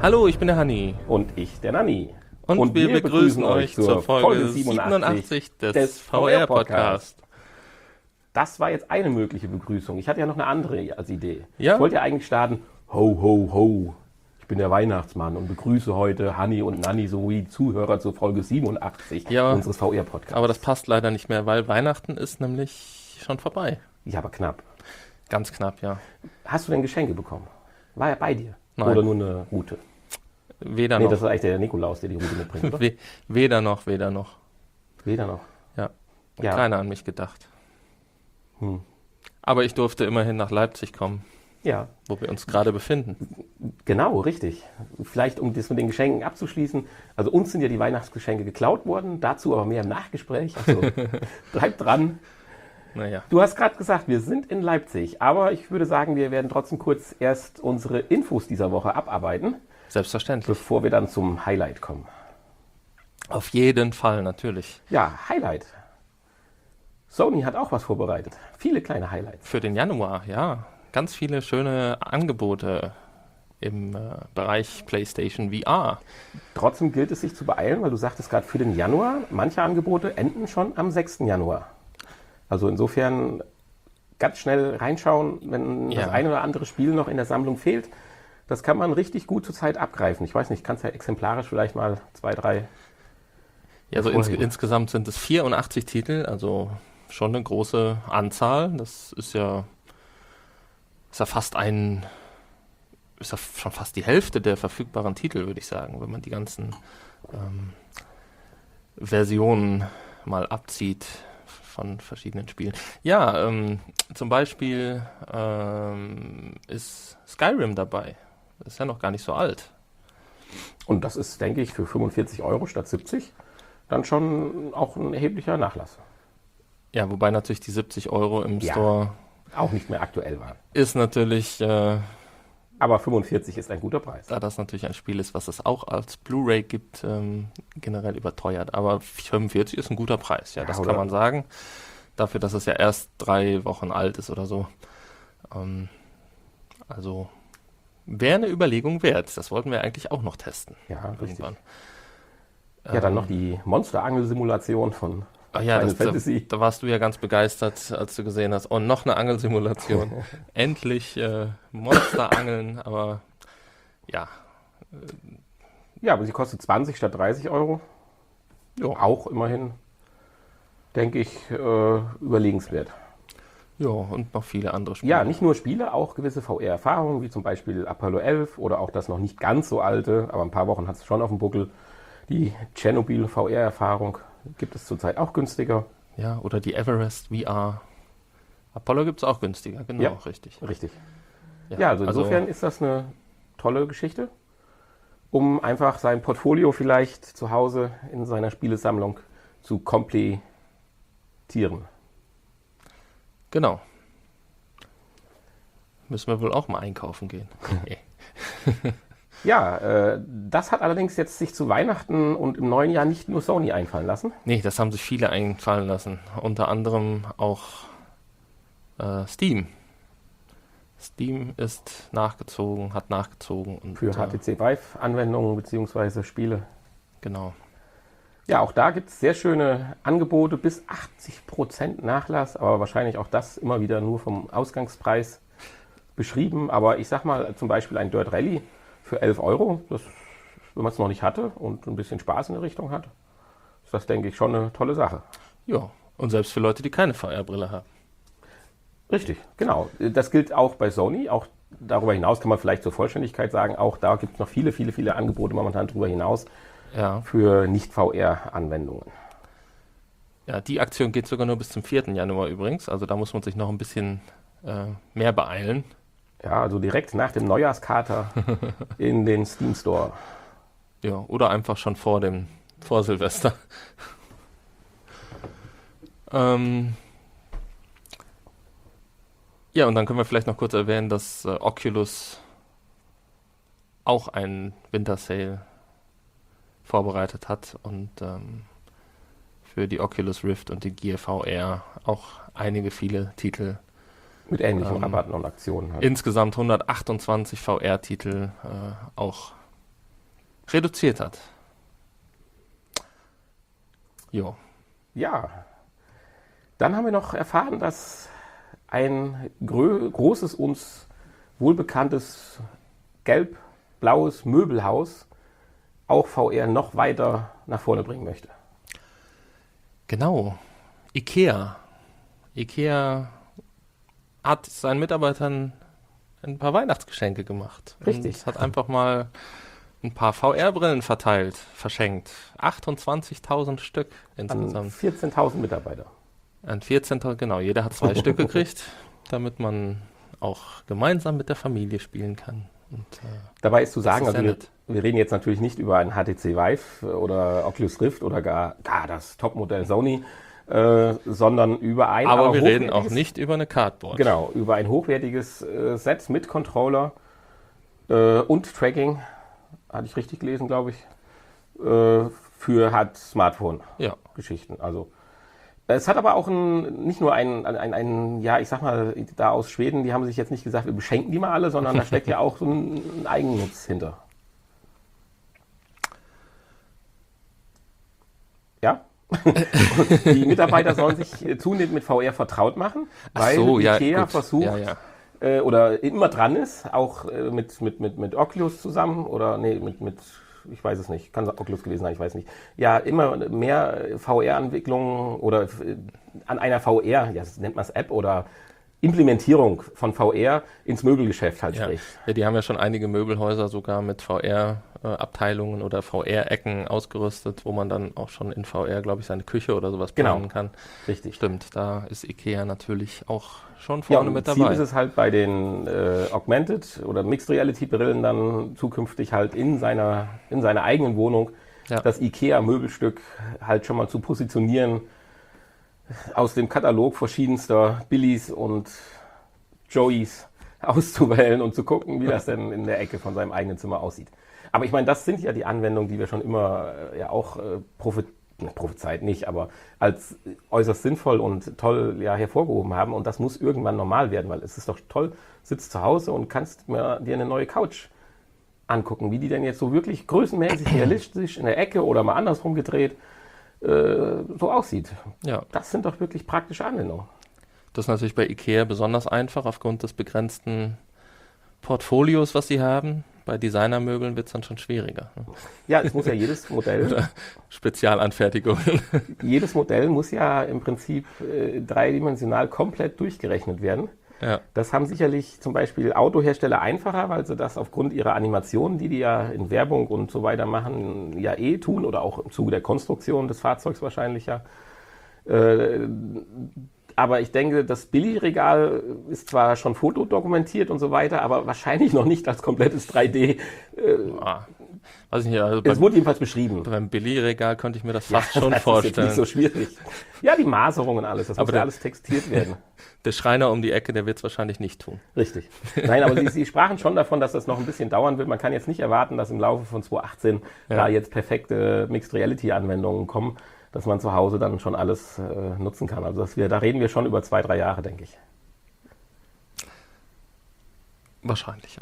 Hallo, ich bin der Hanni. Und ich, der Nanni. Und wir begrüßen euch zur Folge 87 des VR-Podcasts. Das war jetzt eine mögliche Begrüßung. Ich hatte ja noch eine andere als Idee. Ja? Ich wollte ja eigentlich starten, ho, ho, ho. Ich bin der Weihnachtsmann und begrüße heute Hanni und Nanni sowie die Zuhörer zur Folge 87 unseres VR-Podcasts. Aber das passt leider nicht mehr, weil Weihnachten ist nämlich schon vorbei. Ja, aber knapp. Ganz knapp, ja. Hast du denn Geschenke bekommen? War er bei dir? Nein. Oder nur eine Route? Weder Nee, noch. das ist eigentlich der Nikolaus, der die Route mitbringt, oder? Weder noch. Weder noch. Ja. Ja. Keiner an mich gedacht. Aber ich durfte immerhin nach Leipzig kommen, Ja, wo wir uns gerade befinden. genau, richtig. Vielleicht, um das mit den Geschenken abzuschließen. Also uns sind ja die Weihnachtsgeschenke geklaut worden, dazu aber mehr im Nachgespräch. Also bleibt dran. Naja. Du hast gerade gesagt, wir sind in Leipzig, aber ich würde sagen, wir werden trotzdem kurz erst unsere Infos dieser Woche abarbeiten, Selbstverständlich. bevor wir dann zum Highlight kommen. Auf jeden Fall, natürlich. Ja, Highlight. Sony hat auch was vorbereitet. Viele kleine Highlights. Für den Januar, ja. Ganz viele schöne Angebote im Bereich PlayStation VR. Trotzdem gilt es sich zu beeilen, weil du sagtest gerade für den Januar, manche Angebote enden schon am 6. Januar. Also insofern ganz schnell reinschauen, wenn das ein oder andere Spiel noch in der Sammlung fehlt. Das kann man richtig gut zurzeit abgreifen. Ich weiß nicht, kannst ja exemplarisch vielleicht mal 2, 3... Ja, also insgesamt sind es 84 Titel, also schon eine große Anzahl. Das ist ja schon fast die Hälfte der verfügbaren Titel, würde ich sagen, wenn man die ganzen Versionen mal abzieht von verschiedenen Spielen. Ja, zum Beispiel ist Skyrim dabei. Das ist ja noch gar nicht so alt. Und das ist, denke ich, für 45 € statt 70 dann schon auch ein erheblicher Nachlass. Ja, wobei natürlich die 70 € im Store auch nicht mehr aktuell waren. ist natürlich... aber 45 ist ein guter Preis. Da das natürlich ein Spiel ist, was es auch als Blu-ray gibt, generell überteuert. Aber 45 ist ein guter Preis, ja, das kann man sagen. Dafür, dass es ja erst 3 Wochen alt ist oder so. Also wäre eine Überlegung wert. Das wollten wir eigentlich auch noch testen. Ja, irgendwann. richtig. Ja, dann noch die Monster-Angel-Simulation von Final Fantasy. Da warst du ja ganz begeistert, als du gesehen hast. Oh, noch eine Angelsimulation. Endlich Monster-Angeln, aber ja. Ja, aber sie kostet 20 statt 30 €. Jo. Auch immerhin, denke ich, überlegenswert. Ja, und noch viele andere Spiele. Ja, nicht nur Spiele, auch gewisse VR-Erfahrungen, wie zum Beispiel Apollo 11 oder auch das noch nicht ganz so alte, aber ein paar Wochen hat es schon auf dem Buckel. Die Tschernobyl VR-Erfahrung gibt es zurzeit auch günstiger. Ja, oder die Everest VR. Apollo gibt es auch günstiger, genau, Ja, richtig. Richtig. Ja, also insofern ist das eine tolle Geschichte, um einfach sein Portfolio vielleicht zu Hause in seiner Spielesammlung zu komplettieren. Genau. Müssen wir wohl auch mal einkaufen gehen. Ja, das hat allerdings jetzt sich zu Weihnachten und im neuen Jahr nicht nur Sony einfallen lassen. Nee, das haben sich viele einfallen lassen. Unter anderem auch Steam. Steam hat nachgezogen. Und, Für HTC Vive-Anwendungen bzw. Spiele. Genau. Ja, auch da gibt es sehr schöne Angebote, bis 80% Nachlass, aber wahrscheinlich auch das immer wieder nur vom Ausgangspreis beschrieben. Aber ich sag mal, zum Beispiel ein Dirt Rally für 11 €, das, wenn man es noch nicht hatte und ein bisschen Spaß in der Richtung hat, ist das, denke ich, schon eine tolle Sache. Ja, und selbst für Leute, die keine VR-Brille haben. Richtig, genau. Das gilt auch bei Sony. Auch darüber hinaus kann man vielleicht zur Vollständigkeit sagen, auch da gibt es noch viele, viele, viele Angebote momentan darüber hinaus für Nicht-VR-Anwendungen. Ja, die Aktion geht sogar nur bis zum 4. Januar übrigens, also da muss man sich noch ein bisschen mehr beeilen. Ja, also direkt nach dem Neujahrskater in den Steam Store. Ja, oder einfach schon vor Silvester. Ja, und dann können wir vielleicht noch kurz erwähnen, dass Oculus auch einen Winter Sale vorbereitet hat und für die Oculus Rift und die Gear VR auch viele Titel Mit ähnlichen Rabatten und Aktionen. Halt. Insgesamt 128 VR-Titel auch reduziert hat. Jo. Ja, dann haben wir noch erfahren, dass ein großes, uns wohlbekanntes gelb-blaues Möbelhaus auch VR noch weiter nach vorne bringen möchte. Genau. IKEA. IKEA hat seinen Mitarbeitern ein paar Weihnachtsgeschenke gemacht. Richtig. Und hat einfach mal ein paar VR-Brillen verschenkt. 28.000 Stück An insgesamt. 14.000 Mitarbeiter. An 14. Genau, jeder hat 2 Stück gekriegt, damit man auch gemeinsam mit der Familie spielen kann. Und, Dabei ist zu sagen, ist also sehr wir, nett. wir reden jetzt natürlich nicht über ein HTC Vive oder Oculus Rift oder gar das Topmodell Sony, sondern über ein aber wir reden auch hochwertiges- nicht über eine Cardboard. Genau, über ein hochwertiges Set mit Controller und Tracking, hatte ich richtig gelesen, glaube ich, für halt Smartphone-Geschichten. Ja, Also es hat aber auch nicht nur ein, ja, ich sag mal, da aus Schweden, die haben sich jetzt nicht gesagt, wir beschenken die mal alle, sondern da steckt ja auch so ein Eigennutz hinter. Ja? Die Mitarbeiter sollen sich zunehmend mit VR vertraut machen, weil IKEA gut. versucht, Ja. oder immer dran ist, auch mit Oculus zusammen oder nee, mit ich weiß es nicht, kann Oculus gewesen sein, ich weiß nicht. Ja, immer mehr VR-Entwicklungen oder an einer VR, ja, das nennt man es App oder Implementierung von VR ins Möbelgeschäft halt Ja. spricht. Ja, die haben ja schon einige Möbelhäuser sogar mit VR-Abteilungen oder VR-Ecken ausgerüstet, wo man dann auch schon in VR, glaube ich, seine Küche oder sowas planen kann. Richtig. Stimmt, da ist IKEA natürlich auch schon Ja, vorne und mit Ziel dabei. ist es halt bei den Augmented oder Mixed Reality Brillen dann zukünftig halt in seiner eigenen Wohnung Ja. das IKEA Möbelstück halt schon mal zu positionieren, aus dem Katalog verschiedenster Billies und Joeys auszuwählen und zu gucken, wie das denn in der Ecke von seinem eigenen Zimmer aussieht. Aber ich meine, das sind ja die Anwendungen, die wir schon immer ja auch prophezeit nicht, aber als äußerst sinnvoll und toll ja hervorgehoben haben. Und das muss irgendwann normal werden, weil es ist doch toll, sitzt zu Hause und kannst dir eine neue Couch angucken, wie die denn jetzt so wirklich größenmäßig realistisch in der Ecke oder mal andersrum gedreht so aussieht. Ja, Das sind doch wirklich praktische Anwendungen. das ist natürlich bei IKEA besonders einfach aufgrund des begrenzten Portfolios, was sie haben. Bei Designermöbeln wird es dann schon schwieriger. Ne? Ja, es muss ja jedes Modell, Spezialanfertigungen. jedes Modell muss ja im Prinzip dreidimensional komplett durchgerechnet werden. Ja, Das haben sicherlich zum Beispiel Autohersteller einfacher, weil sie das aufgrund ihrer Animationen, die ja in Werbung und so weiter machen, ja tun oder auch im Zuge der Konstruktion des Fahrzeugs wahrscheinlich ja. Aber ich denke, das Billigregal ist zwar schon fotodokumentiert und so weiter, aber wahrscheinlich noch nicht als komplettes 3D. weiß ich nicht, also Es wurde jedenfalls beschrieben. beim Billigregal könnte ich mir das fast schon das vorstellen. ist jetzt nicht so schwierig. Ja, die Maserung und alles, das muss ja alles textiert werden. Der Schreiner um die Ecke, der wird es wahrscheinlich nicht tun. Richtig. Nein, aber Sie sprachen schon davon, dass das noch ein bisschen dauern wird. Man kann jetzt nicht erwarten, dass im Laufe von 2018 da jetzt perfekte Mixed Reality Anwendungen kommen, dass man zu Hause dann schon alles nutzen kann. Also da reden wir schon über 2-3 Jahre, denke ich. Wahrscheinlich, ja.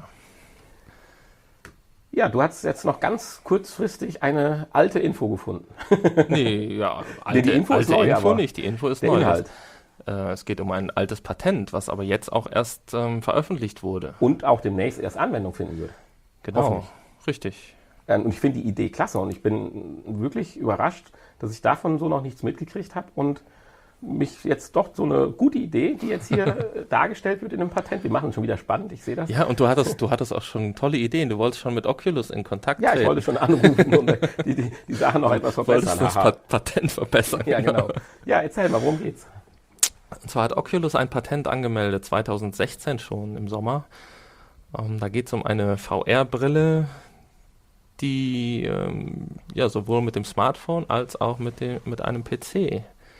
Ja, du hast jetzt noch ganz kurzfristig eine alte Info gefunden. Nee, ja, die Info ist neu, Info aber nicht. Die Info ist der neu. Inhalt. Es geht um ein altes Patent, was aber jetzt auch erst veröffentlicht wurde. Und auch demnächst erst Anwendung finden wird. Genau, Hoffentlich. richtig. Und ich finde die Idee klasse und ich bin wirklich überrascht, dass ich davon so noch nichts mitgekriegt habe und mich jetzt doch so eine gute Idee, die jetzt hier dargestellt wird in einem Patent. Wir machen es schon wieder spannend, ich sehe das. Ja, und du hattest auch schon tolle Ideen. Du wolltest schon mit Oculus in Kontakt Ja, treten. ich wollte schon anrufen und die Sache noch etwas verbessern. Wolltest das Haha. Patent verbessern. Ja, genau. Ja, erzähl mal, worum geht's? Und zwar hat Oculus ein Patent angemeldet, 2016 schon im Sommer. Da geht es um eine VR-Brille, die ja sowohl mit dem Smartphone als auch mit einem PC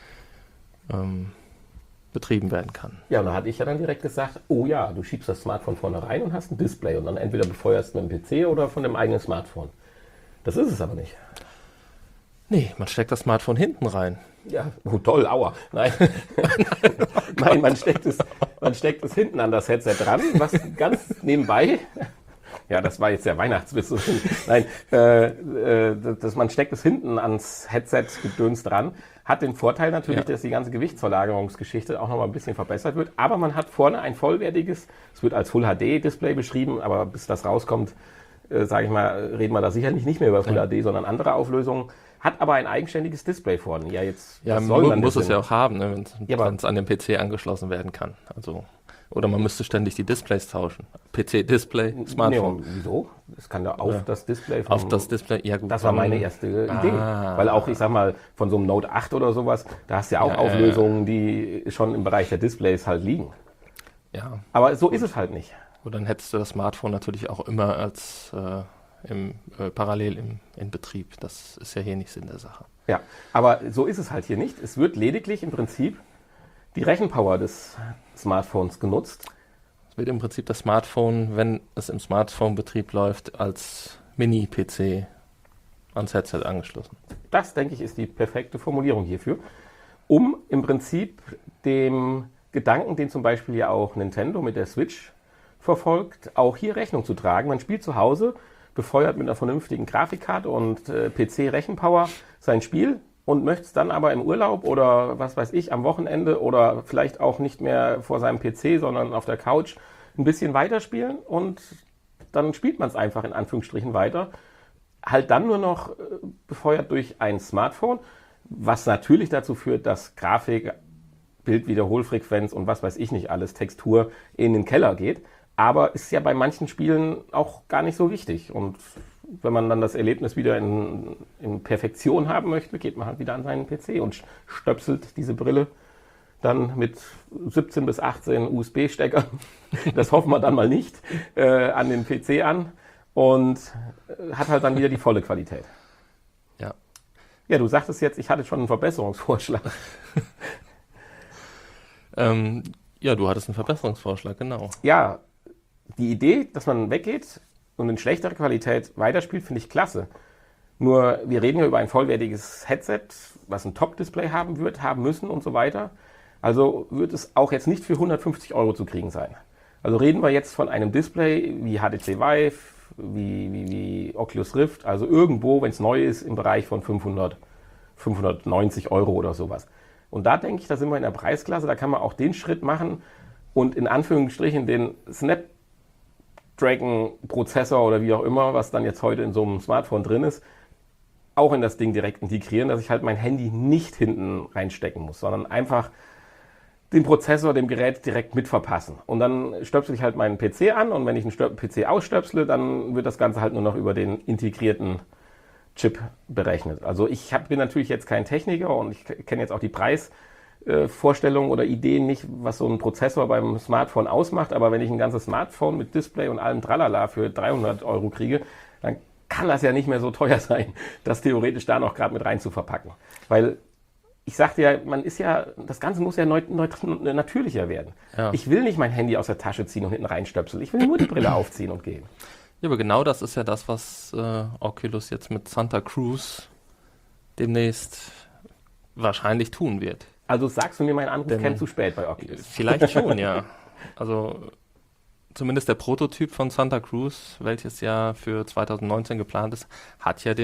betrieben werden kann. Ja, und da hatte ich ja dann direkt gesagt, oh ja, du schiebst das Smartphone vorne rein und hast ein Display und dann entweder befeuerst mit dem PC oder von dem eigenen Smartphone. Das ist es aber nicht. Nee, man steckt das Smartphone hinten rein. Ja, oh, toll, aua. Nein, nein, man steckt es hinten an das Headset dran, was ganz nebenbei Ja, das war jetzt der Weihnachtswitz. Nein, man steckt es hinten ans Headset-Gedöns dran. Hat den Vorteil natürlich, dass die ganze Gewichtsverlagerungsgeschichte auch nochmal ein bisschen verbessert wird. Aber man hat vorne ein vollwertiges, es wird als Full-HD-Display beschrieben, aber bis das rauskommt, sage ich mal, reden wir da sicherlich nicht mehr über Full-HD, sondern andere Auflösungen. Hat aber ein eigenständiges Display vorne. Ja, jetzt muss es ja auch haben, ne, wenn es an den PC angeschlossen werden kann. Also, oder man müsste ständig die Displays tauschen. PC-Display, Smartphone. Nee, wieso? Das kann ja auf das Display. Auf das Display, ja gut. Das war meine erste Idee. Weil auch, ich sag mal, von so einem Note 8 oder sowas, da hast du ja auch Auflösungen, die schon im Bereich der Displays halt liegen. Ja. Aber so ist es halt nicht. Und dann hättest du das Smartphone natürlich auch immer als parallel in Betrieb. Das ist ja hier nicht Sinn der Sache. Ja, aber so ist es halt hier nicht. Es wird lediglich im Prinzip die Rechenpower des Smartphones genutzt. Es wird im Prinzip das Smartphone, wenn es im Smartphone-Betrieb läuft, als Mini-PC ans Headset angeschlossen. Das, denke ich, ist die perfekte Formulierung hierfür, um im Prinzip dem Gedanken, den zum Beispiel ja auch Nintendo mit der Switch verfolgt, auch hier Rechnung zu tragen. Man spielt zu Hause, befeuert mit einer vernünftigen Grafikkarte und PC-Rechenpower sein Spiel und möchte es dann aber im Urlaub oder was weiß ich, am Wochenende oder vielleicht auch nicht mehr vor seinem PC, sondern auf der Couch ein bisschen weiterspielen und dann spielt man es einfach in Anführungsstrichen weiter. Halt dann nur noch befeuert durch ein Smartphone, was natürlich dazu führt, dass Grafik, Bildwiederholfrequenz und was weiß ich nicht alles, Textur in den Keller geht. Aber ist ja bei manchen Spielen auch gar nicht so wichtig. Und wenn man dann das Erlebnis wieder in Perfektion haben möchte, geht man halt wieder an seinen PC und stöpselt diese Brille dann mit 17 bis 18 USB-Steckern, das hoffen wir dann mal nicht, an den PC an und hat halt dann wieder die volle Qualität. Ja. Ja, du sagtest jetzt, ich hatte schon einen Verbesserungsvorschlag. Ja, du hattest einen Verbesserungsvorschlag, genau. Ja, die Idee, dass man weggeht und in schlechterer Qualität weiterspielt, finde ich klasse. Nur, wir reden ja über ein vollwertiges Headset, was ein Top-Display haben wird, haben müssen und so weiter. Also wird es auch jetzt nicht für 150 € zu kriegen sein. Also reden wir jetzt von einem Display wie HTC Vive, wie Oculus Rift, also irgendwo, wenn es neu ist, im Bereich von 590 € oder sowas. Und da denke ich, da sind wir in der Preisklasse, da kann man auch den Schritt machen und in Anführungsstrichen den Snapdragon-Prozessor oder wie auch immer, was dann jetzt heute in so einem Smartphone drin ist, auch in das Ding direkt integrieren, dass ich halt mein Handy nicht hinten reinstecken muss, sondern einfach den Prozessor dem Gerät direkt mit verpassen. Und dann stöpsel ich halt meinen PC an und wenn ich einen PC ausstöpsle, dann wird das Ganze halt nur noch über den integrierten Chip berechnet. Also bin natürlich jetzt kein Techniker und ich kenne jetzt auch die Preisvorstellungen oder Ideen nicht, was so ein Prozessor beim Smartphone ausmacht, aber wenn ich ein ganzes Smartphone mit Display und allem Tralala für 300 € kriege, dann kann das ja nicht mehr so teuer sein, das theoretisch da noch gerade mit rein zu verpacken. Weil ich sagte ja, das Ganze muss ja natürlicher werden. Ja. Ich will nicht mein Handy aus der Tasche ziehen und hinten reinstöpseln. Ich will nur die Brille aufziehen und gehen. Ja, aber genau das ist ja das, was Oculus jetzt mit Santa Cruz demnächst wahrscheinlich tun wird. Also sagst du mir, mein Anruf käme zu spät bei Oculus? Vielleicht schon, ja. Also zumindest der Prototyp von Santa Cruz, welches ja für 2019 geplant ist, hat ja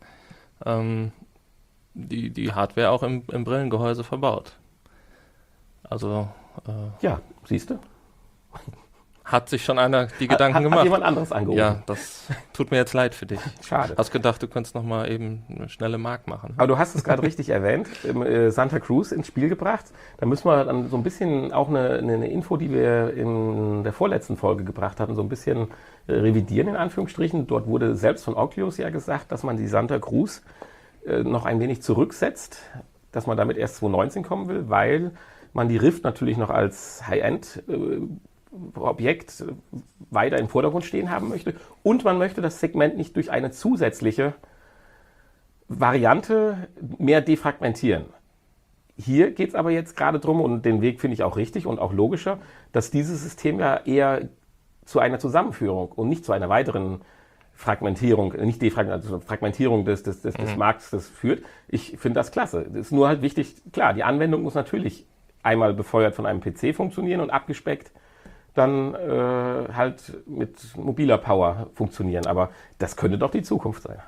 die Hardware auch im Brillengehäuse verbaut. Also ja, siehst du? Hat sich schon einer die Gedanken gemacht. Hat jemand anderes angerufen? Ja, das tut mir jetzt leid für dich. Schade. Hast gedacht, du könntest noch mal eben eine schnelle Mark machen. Aber du hast es gerade richtig erwähnt, Santa Cruz ins Spiel gebracht. Da müssen wir dann so ein bisschen auch eine Info, die wir in der vorletzten Folge gebracht hatten, so ein bisschen revidieren in Anführungsstrichen. Dort wurde selbst von Oculus ja gesagt, dass man die Santa Cruz noch ein wenig zurücksetzt, dass man damit erst 2019 kommen will, weil man die Rift natürlich noch als High-End Objekt weiter im Vordergrund stehen haben möchte und man möchte das Segment nicht durch eine zusätzliche Variante mehr defragmentieren. Hier geht es aber jetzt gerade drum und den Weg finde ich auch richtig und auch logischer, dass dieses System ja eher zu einer Zusammenführung und nicht zu einer weiteren Fragmentierung, nicht Defragmentierung, also Fragmentierung des Marktes führt. Ich finde das klasse. Es ist nur halt wichtig, klar, die Anwendung muss natürlich einmal befeuert von einem PC funktionieren und abgespeckt dann halt mit mobiler Power funktionieren. Aber das könnte doch die Zukunft sein.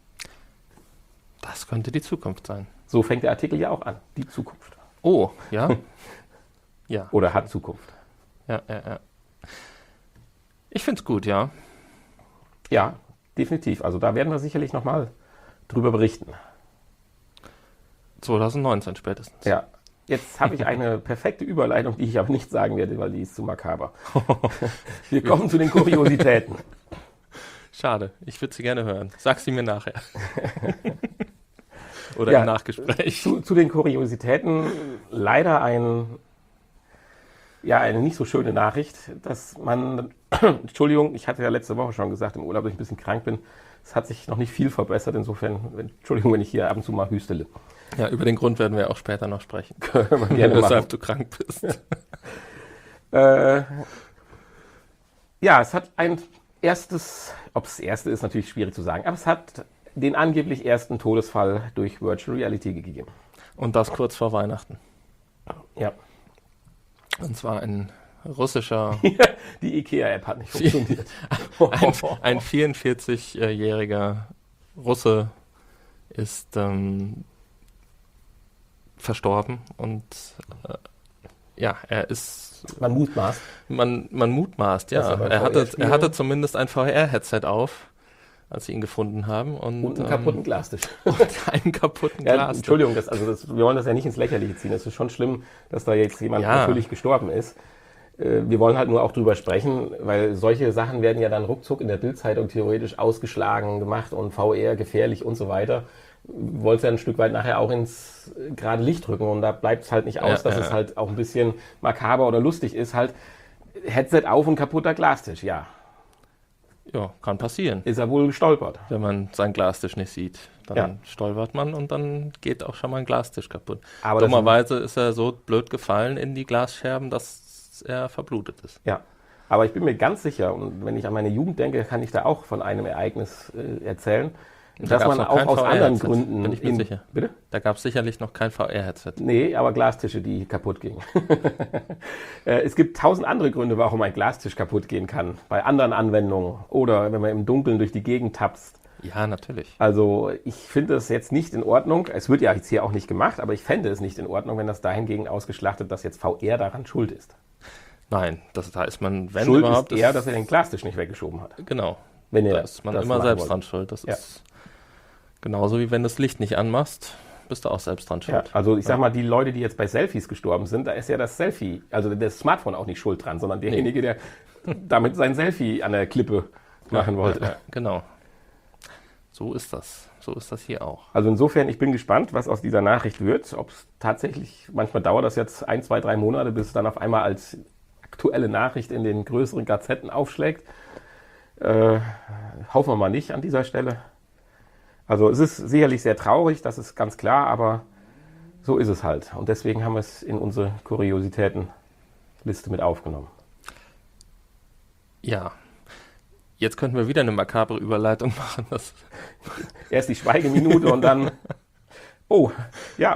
Das könnte die Zukunft sein. So fängt der Artikel ja auch an. Die Zukunft. Oh, ja? Ja. Oder hat Zukunft. Ja. Ich finde es gut, ja. Ja, definitiv. Also da werden wir sicherlich nochmal drüber berichten. 2019 spätestens. Ja. Jetzt habe ich eine perfekte Überleitung, die ich aber nicht sagen werde, weil die ist zu makaber. Wir kommen zu den Kuriositäten. Schade, ich würde sie gerne hören. Sag sie mir nachher. Oder Ja, im Nachgespräch. Zu den Kuriositäten leider eine nicht so schöne Nachricht, dass man, Entschuldigung, ich hatte ja letzte Woche schon gesagt, im Urlaub, dass ich ein bisschen krank bin. Es hat sich noch nicht viel verbessert, insofern, Entschuldigung, wenn ich hier ab und zu mal hüstele. Ja, über den Grund werden wir auch später noch sprechen. Können wir gerne machen. Weshalb du krank bist. Es hat ein erstes, ob es das erste ist, natürlich schwierig zu sagen, aber es hat den angeblich ersten Todesfall durch Virtual Reality gegeben. Und das kurz vor Weihnachten. Ja. Und zwar ein russischer, Die IKEA-App hat nicht funktioniert. ein 44-jähriger Russe ist verstorben und er ist... Man mutmaßt. Man mutmaßt, ja. Er hatte zumindest ein VR-Headset auf, als sie ihn gefunden haben. Und einen kaputten Glastisch. Und einen kaputten Ja, Glastisch. Entschuldigung, wir wollen das ja nicht ins Lächerliche ziehen. Es ist schon schlimm, dass da jetzt jemand natürlich gestorben ist. Wir wollen halt nur auch drüber sprechen, weil solche Sachen werden ja dann ruckzuck in der Bild-Zeitung theoretisch ausgeschlagen gemacht und VR gefährlich und so weiter. Wir wollen es ja ein Stück weit nachher auch ins gerade Licht rücken und da bleibt es halt nicht aus, dass es halt auch ein bisschen makaber oder lustig ist. Halt Headset auf und kaputter Glastisch, ja. Ja, kann passieren. Ist er wohl gestolpert. Wenn man seinen Glastisch nicht sieht, dann stolpert man und dann geht auch schon mal ein Glastisch kaputt. Aber dummerweise ist er so blöd gefallen in die Glasscherben, dass er verblutet ist. Ja, aber ich bin mir ganz sicher, und wenn ich an meine Jugend denke, kann ich da auch von einem Ereignis erzählen, dass man auch aus anderen Gründen... Bin ich mir sicher. Bitte? Da gab es sicherlich noch kein VR-Headset. Nee, aber Glastische, die kaputt gingen. Es gibt 1000 andere Gründe, warum ein Glastisch kaputt gehen kann. Bei anderen Anwendungen oder wenn man im Dunkeln durch die Gegend tapst. Ja, natürlich. Also ich finde es jetzt nicht in Ordnung. Es wird ja jetzt hier auch nicht gemacht, aber ich fände es nicht in Ordnung, wenn das dahingegen ausgeschlachtet, dass jetzt VR daran schuld ist. Nein, da ist man, wenn schuld überhaupt... ist eher, dass er den Glastisch nicht weggeschoben hat. Genau. Wenn Da ist man immer selbst dran schuld. Das ist genauso wie wenn du das Licht nicht anmachst, bist du auch selbst dran schuld. Ja, also ich sag mal, die Leute, die jetzt bei Selfies gestorben sind, da ist ja das Selfie, also das Smartphone auch nicht schuld dran, sondern derjenige, der damit sein Selfie an der Klippe machen wollte. Ja, genau. So ist das. So ist das hier auch. Also insofern, ich bin gespannt, was aus dieser Nachricht wird. Ob es tatsächlich, manchmal dauert das jetzt 1, 2, 3 Monate, bis es dann auf einmal als aktuelle Nachricht in den größeren Gazetten aufschlägt. Hoffen wir mal nicht an dieser Stelle. Also es ist sicherlich sehr traurig, das ist ganz klar, aber so ist es halt. Und deswegen haben wir es in unsere Kuriositätenliste mit aufgenommen. Ja. Jetzt könnten wir wieder eine makabre Überleitung machen. Erst die Schweigeminute und dann... ja.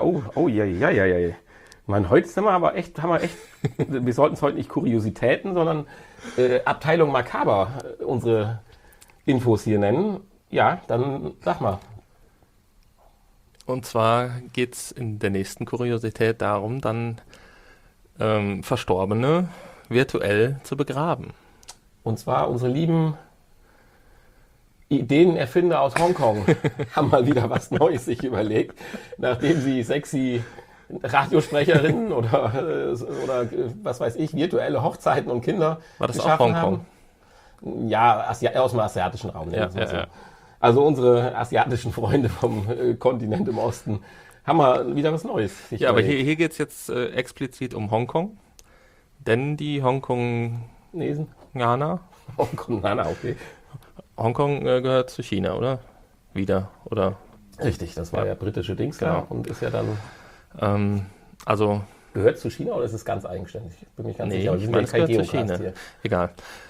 Mann, heute sind wir aber echt, wir sollten es heute nicht Kuriositäten, sondern Abteilung Makaber unsere Infos hier nennen. Ja, dann sag mal. Und zwar geht es in der nächsten Kuriosität darum, dann Verstorbene virtuell zu begraben. Und zwar unsere lieben Ideenerfinder aus Hongkong haben mal wieder was Neues sich überlegt, nachdem sie sexy Radiosprecherinnen oder was weiß ich, virtuelle Hochzeiten und Kinder War das auch geschaffen Hongkong? haben. Ja, aus dem asiatischen Raum. Ja. Also unsere asiatischen Freunde vom Kontinent im Osten haben mal wieder was Neues sich Ja, aber überlegt. hier geht es jetzt explizit um Hongkong, denn die Hongkonganer, Okay. Hongkong gehört zu China, oder? Wieder, oder? Richtig, das war ja britische Dings da Genau. und ist ja dann... Also, Gehört zu China oder ist es ganz eigenständig? Ich bin mir ganz sicher. aber wir ich sind meine, ja es kein gehört zu Geocast China. hier. Egal.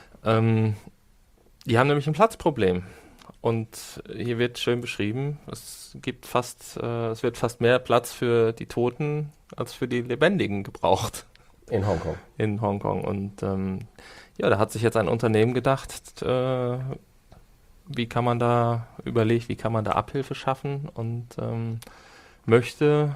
Die haben nämlich ein Platzproblem. Und hier wird schön beschrieben, es wird fast mehr Platz für die Toten als für die Lebendigen gebraucht. In Hongkong. In Hongkong. Und ja, da hat sich jetzt ein Unternehmen gedacht, wie kann man da Abhilfe schaffen und möchte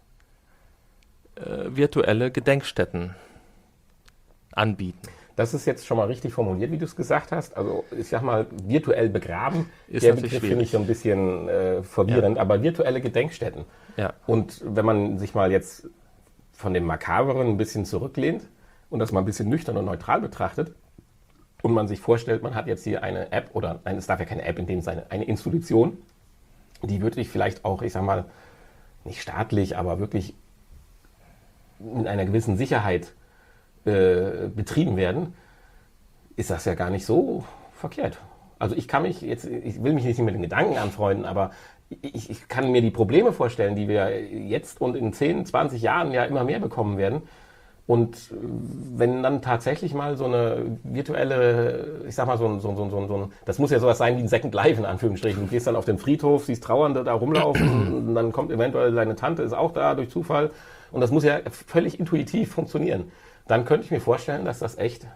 virtuelle Gedenkstätten anbieten. Das ist jetzt schon mal richtig formuliert, wie du es gesagt hast. Also ich sag mal, virtuell begraben, Ist der natürlich Begriff finde ich so ein bisschen verwirrend, aber virtuelle Gedenkstätten. Ja. Und wenn man sich mal jetzt von dem Makaberen ein bisschen zurücklehnt und das mal ein bisschen nüchtern und neutral betrachtet und man sich vorstellt, man hat jetzt hier eine App oder, nein, es darf ja keine App in dem Sinne, eine Institution, die wirklich vielleicht auch, ich sag mal, nicht staatlich, aber wirklich in einer gewissen Sicherheit betrieben werden, ist das ja gar nicht so verkehrt. Also ich will mich nicht mit den Gedanken anfreunden, aber ich kann mir die Probleme vorstellen, die wir jetzt und in 10, 20 Jahren ja immer mehr bekommen werden. Und wenn dann tatsächlich mal so eine virtuelle, ich sag mal, das muss ja sowas sein wie ein Second Life in Anführungsstrichen. Du gehst dann auf den Friedhof, siehst Trauernde da rumlaufen und dann kommt eventuell deine Tante, ist auch da durch Zufall. Und das muss ja völlig intuitiv funktionieren. Dann könnte ich mir vorstellen, dass das echt,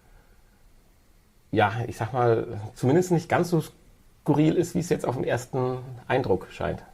ja, ich sag mal, zumindest nicht ganz so skurril ist, wie es jetzt auf den ersten Eindruck scheint.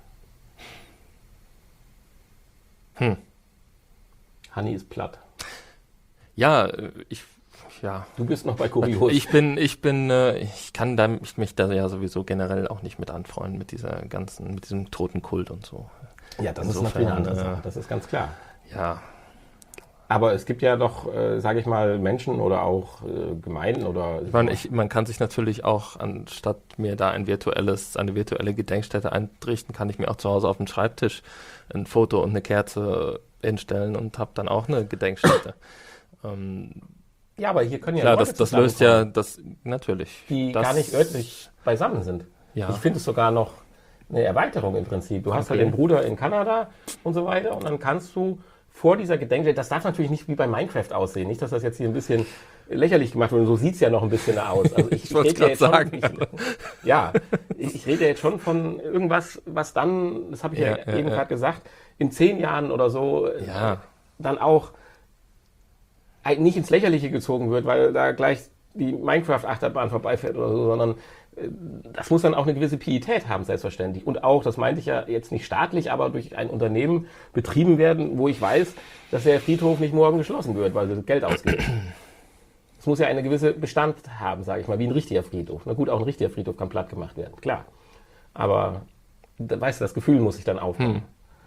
Hanni ist platt. Ja, Du bist noch bei kurios. Ich kann mich da ja sowieso generell auch nicht mit anfreunden, mit diesem Totenkult und so. Ja, das ist natürlich eine andere Sache, das ist ganz klar. Ja. Aber es gibt ja doch, sage ich mal, Menschen oder auch Gemeinden oder... Man kann sich natürlich auch, anstatt mir da eine virtuelle Gedenkstätte einrichten, kann ich mir auch zu Hause auf dem Schreibtisch ein Foto und eine Kerze hinstellen und habe dann auch eine Gedenkstätte. Ja, aber hier können ja klar, Leute das löst ja zusammenkommen, das natürlich. die gar nicht örtlich beisammen sind. Ja. Ich finde es sogar noch eine Erweiterung im Prinzip. Du hast halt den Bruder in Kanada und so weiter und dann kannst du vor dieser Gedenkstätte, das darf natürlich nicht wie bei Minecraft aussehen, nicht, dass das jetzt hier ein bisschen lächerlich gemacht wird und so sieht es ja noch ein bisschen aus. Also ich wollte es gerade sagen. Ich rede jetzt schon von irgendwas, was dann, das habe ich ja eben gerade gesagt, in 10 Jahren oder so dann auch nicht ins Lächerliche gezogen wird, weil da gleich die Minecraft-Achterbahn vorbeifährt oder so, sondern das muss dann auch eine gewisse Pietät haben, selbstverständlich. Und auch, das meinte ich ja jetzt nicht staatlich, aber durch ein Unternehmen betrieben werden, wo ich weiß, dass der Friedhof nicht morgen geschlossen wird, weil das Geld ausgeht. Es muss ja eine gewisse Bestand haben, sage ich mal, wie ein richtiger Friedhof. Na gut, auch ein richtiger Friedhof kann platt gemacht werden, klar. Aber, weißt du, das Gefühl muss sich dann aufbauen.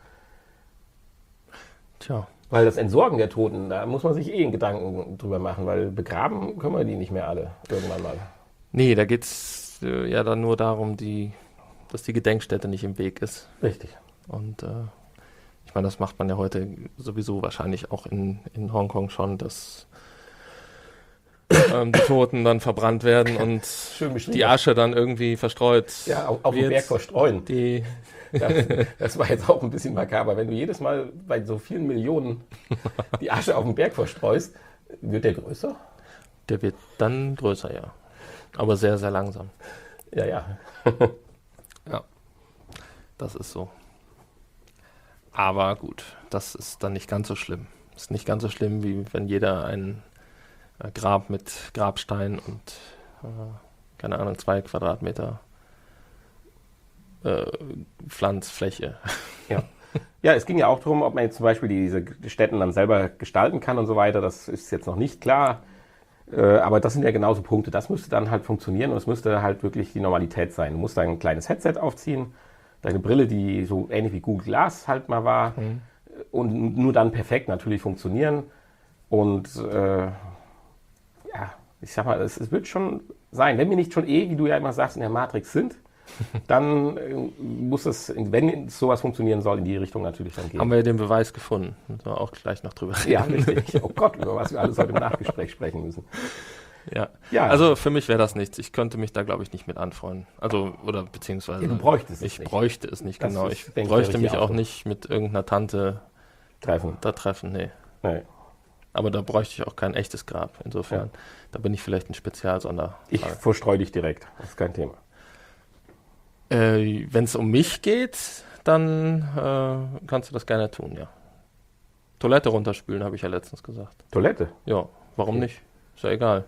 Tja. Weil das Entsorgen der Toten, da muss man sich einen Gedanken drüber machen, weil begraben können wir die nicht mehr alle irgendwann mal. Nee, da geht's ja dann nur darum, dass die Gedenkstätte nicht im Weg ist. Richtig. Und ich meine, das macht man ja heute sowieso wahrscheinlich auch in Hongkong schon, dass die Toten dann verbrannt werden und die Asche dann irgendwie verstreut. Ja, auf dem Berg verstreuen. Das war jetzt auch ein bisschen makaber. Wenn du jedes Mal bei so vielen Millionen die Asche auf dem Berg verstreust, wird der größer? Der wird dann größer, ja. Aber sehr, sehr langsam. Ja. Ja, das ist so. Aber gut, das ist dann nicht ganz so schlimm. Das ist nicht ganz so schlimm, wie wenn jeder ein Grab mit Grabstein und, keine Ahnung, 2 Quadratmeter Pflanzfläche. Ja, es ging ja auch darum, ob man jetzt zum Beispiel diese Stätten dann selber gestalten kann und so weiter. Das ist jetzt noch nicht klar. Aber das sind ja genauso Punkte. Das müsste dann halt funktionieren und es müsste halt wirklich die Normalität sein. Du musst ein kleines Headset aufziehen, deine Brille, die so ähnlich wie Google Glass halt mal war, und nur dann perfekt natürlich funktionieren. Und ich sag mal, es wird schon sein. Wenn wir nicht schon wie du ja immer sagst, in der Matrix sind, dann muss es, wenn sowas funktionieren soll, in die Richtung natürlich dann gehen. Haben wir ja den Beweis gefunden. Müssen wir auch gleich noch drüber reden. Ja, richtig. Oh Gott, über was wir alles heute im Nachgespräch sprechen müssen. Ja. Also für mich wäre das nichts. Ich könnte mich da, glaube ich, nicht mit anfreuen. Also, oder beziehungsweise... du bräuchtest es nicht. Ich bräuchte es nicht, genau. Ich bräuchte mich auch nicht mit irgendeiner Tante treffen. Nee. Aber da bräuchte ich auch kein echtes Grab. Insofern, da bin ich vielleicht ein Spezialsonderfall. Ich verstreue dich direkt. Das ist kein Thema. Wenn es um mich geht, dann kannst du das gerne tun, ja. Toilette runterspülen, habe ich ja letztens gesagt. Toilette? Ja, warum Okay. nicht? Ist ja egal.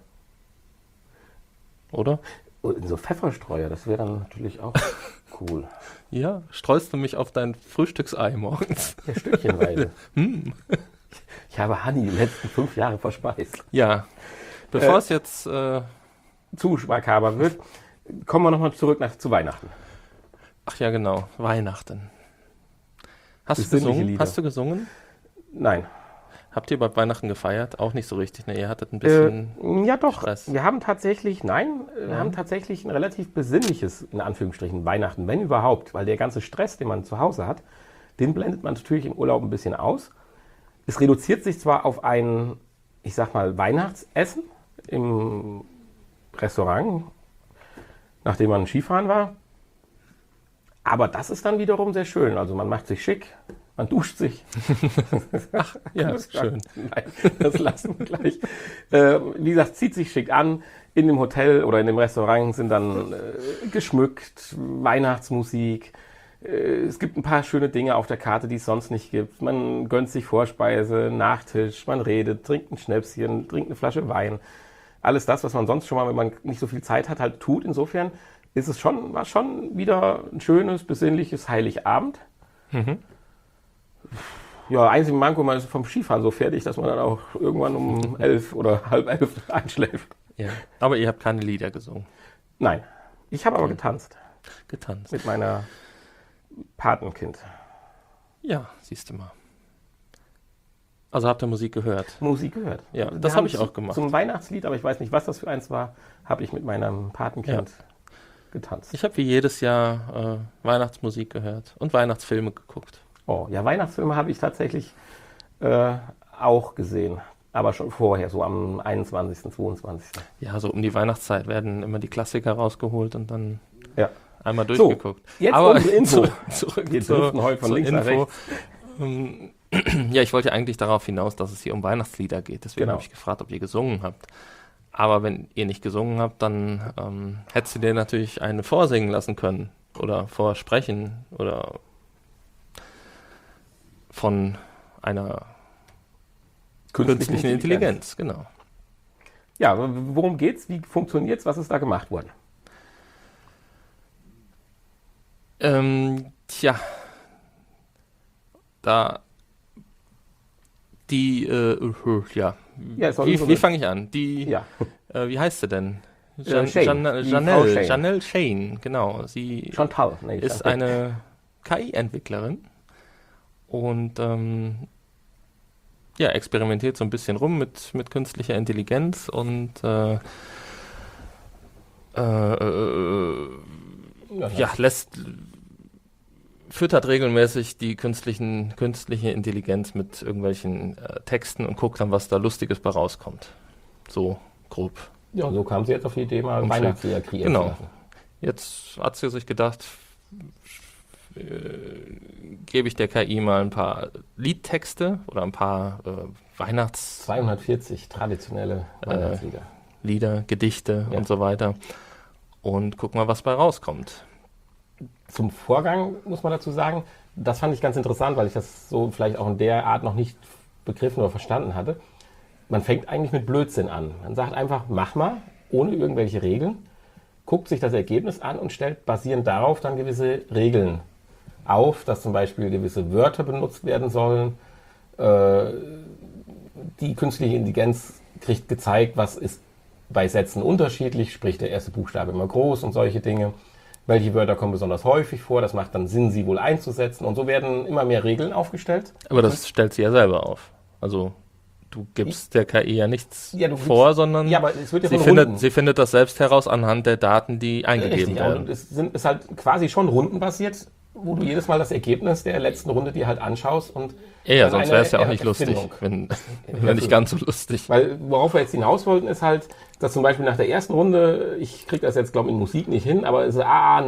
Oder? Und so Pfefferstreuer, das wäre dann natürlich auch cool. Ja, streust du mich auf dein Frühstücksei morgens? Ja, stückchenweise. Ich habe Hanni die letzten 5 Jahre verspeist. Ja. Bevor es jetzt... Zu makaber wird, kommen wir nochmal zurück zu Weihnachten. ach ja, genau. Weihnachten. Hast du Besinnliche gesungen? Lieder. Hast du gesungen? Nein. Habt ihr überhaupt Weihnachten gefeiert? Auch nicht so richtig. Ne, ihr hattet ein bisschen Ja doch, Stress. wir haben tatsächlich ein relativ besinnliches, in Anführungsstrichen, Weihnachten, wenn überhaupt, weil der ganze Stress, den man zu Hause hat, den blendet man natürlich im Urlaub ein bisschen aus. Es reduziert sich zwar auf ein, ich sag mal, Weihnachtsessen im Restaurant, nachdem man Skifahren war, aber das ist dann wiederum sehr schön. Also man macht sich schick, man duscht sich. Ja, schön. Nein, das lassen wir gleich. Wie gesagt, zieht sich schick an. In dem Hotel oder in dem Restaurant sind dann geschmückt, Weihnachtsmusik. Es gibt ein paar schöne Dinge auf der Karte, die es sonst nicht gibt. Man gönnt sich Vorspeise, Nachtisch, man redet, trinkt ein Schnäpschen, trinkt eine Flasche Wein. Alles das, was man sonst schon mal, wenn man nicht so viel Zeit hat, halt tut. Insofern war schon wieder ein schönes, besinnliches Heiligabend. Ja, einzig Manko, man ist vom Skifahren so fertig, dass man dann auch irgendwann um 11 oder halb 11 einschläft. Ja. Aber ihr habt keine Lieder gesungen. Nein, ich habe aber getanzt Getanzt. mit meiner Patenkind. Ja, siehst du mal. Also habt ihr Musik gehört? Musik gehört. Ja, Wir das haben habe ich auch gemacht. Zum Weihnachtslied, aber ich weiß nicht, was das für eins war, habe ich mit meinem Patenkind getanzt. Ich habe wie jedes Jahr Weihnachtsmusik gehört und Weihnachtsfilme geguckt. Oh, ja, Weihnachtsfilme habe ich tatsächlich auch gesehen. Aber schon vorher, so am 21., 22. Ja, so um die Weihnachtszeit werden immer die Klassiker rausgeholt und dann Ja. einmal durchgeguckt. Jetzt Aber unsere Info. zurück Wir driften heute von zur links nach Info. rechts. Ja, ich wollte eigentlich darauf hinaus, dass es hier um Weihnachtslieder geht. Deswegen Genau. habe ich gefragt, ob ihr gesungen habt. Aber wenn ihr nicht gesungen habt, dann hättest du dir natürlich eine vorsingen lassen können. Oder vorsprechen. Oder von einer künstlichen Intelligenz. Genau. Ja, worum geht's? Wie funktioniert's? Was ist da gemacht worden? Tja, da die, ja, Ja, es soll wie, so wie eine- fange ich an? Die, Ja, wie heißt sie denn? Shane, die Frau Shane. Janelle Shane, genau. Sie Chantal. Nee, ist Chantal. eine KI-Entwicklerin und ja, experimentiert so ein bisschen rum mit künstlicher Intelligenz und ja, füttert regelmäßig die künstliche Intelligenz mit irgendwelchen Texten und guckt dann, was da Lustiges bei rauskommt. So grob. Ja, so kam sie jetzt auf die Idee, mal Umschlag. Weihnachtslieder kreieren Genau. zu lassen. Jetzt hat sie sich gedacht, gebe ich der KI mal ein paar Liedtexte oder ein paar 240 traditionelle Weihnachtslieder. Weihnachtslieder, Gedichte Ja. und so weiter und guck mal, was bei rauskommt. Zum Vorgang muss man dazu sagen, das fand ich ganz interessant, weil ich das so vielleicht auch in der Art noch nicht begriffen oder verstanden hatte. Man fängt eigentlich mit Blödsinn an. Man sagt einfach, mach mal, ohne irgendwelche Regeln, guckt sich das Ergebnis an und stellt basierend darauf dann gewisse Regeln auf, dass zum Beispiel gewisse Wörter benutzt werden sollen. Die künstliche Intelligenz kriegt gezeigt, was ist bei Sätzen unterschiedlich, sprich der erste Buchstabe immer groß und solche Dinge. Welche Wörter kommen besonders häufig vor, das macht dann Sinn, sie wohl einzusetzen. Und so werden immer mehr Regeln aufgestellt. Aber das stellt sie ja selber auf. Also du gibst der KI ja nichts vor, sondern Ja, aber es wird ja sie, von Runden. sie findet das selbst heraus anhand der Daten, die eingegeben Richtig, werden. und es ist halt quasi schon rundenbasiert, wo du jedes Mal das Ergebnis der letzten Runde dir halt anschaust. Und Ja, dann sonst eine wäre es ja auch nicht lustig, Erfindung. wenn nicht ganz so lustig. Weil worauf wir jetzt hinaus wollten, ist halt, dass zum Beispiel nach der ersten Runde, ich kriege das jetzt glaube ich in Musik nicht hin, aber es ist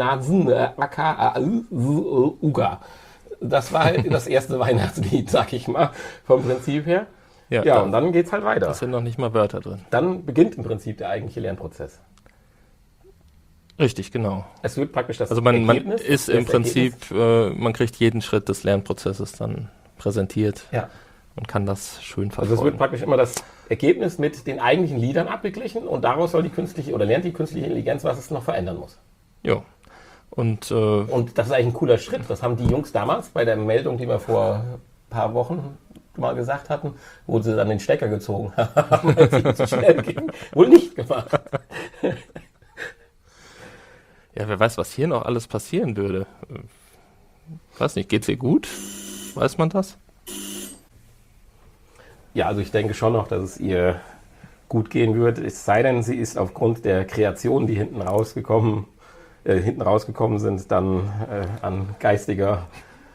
Uga. Das war halt das erste Weihnachtslied, sag ich mal, vom Prinzip her. Ja, und dann geht's halt weiter. Da sind noch nicht mal Wörter drin. Dann beginnt im Prinzip der eigentliche Lernprozess. Richtig, genau. Es wird praktisch das Also man Ergebnis, ist im Prinzip, man kriegt jeden Schritt des Lernprozesses dann präsentiert. Ja. und kann das schön verfolgen. Also es wird praktisch immer das Ergebnis mit den eigentlichen Liedern abgeglichen und daraus soll lernt die künstliche Intelligenz, was es noch verändern muss. Ja. Und das ist eigentlich ein cooler Schritt. Das haben die Jungs damals bei der Meldung, die wir vor ein paar Wochen mal gesagt hatten, wo sie dann den Stecker gezogen haben, weil es zu schnell ging, wohl nicht gemacht. Ja, wer weiß, was hier noch alles passieren würde. Weiß nicht, geht's ihr gut? Weiß man das? Ja, also ich denke schon noch, dass es ihr gut gehen wird. Es sei denn, sie ist aufgrund der Kreationen, die hinten rausgekommen sind, dann an geistiger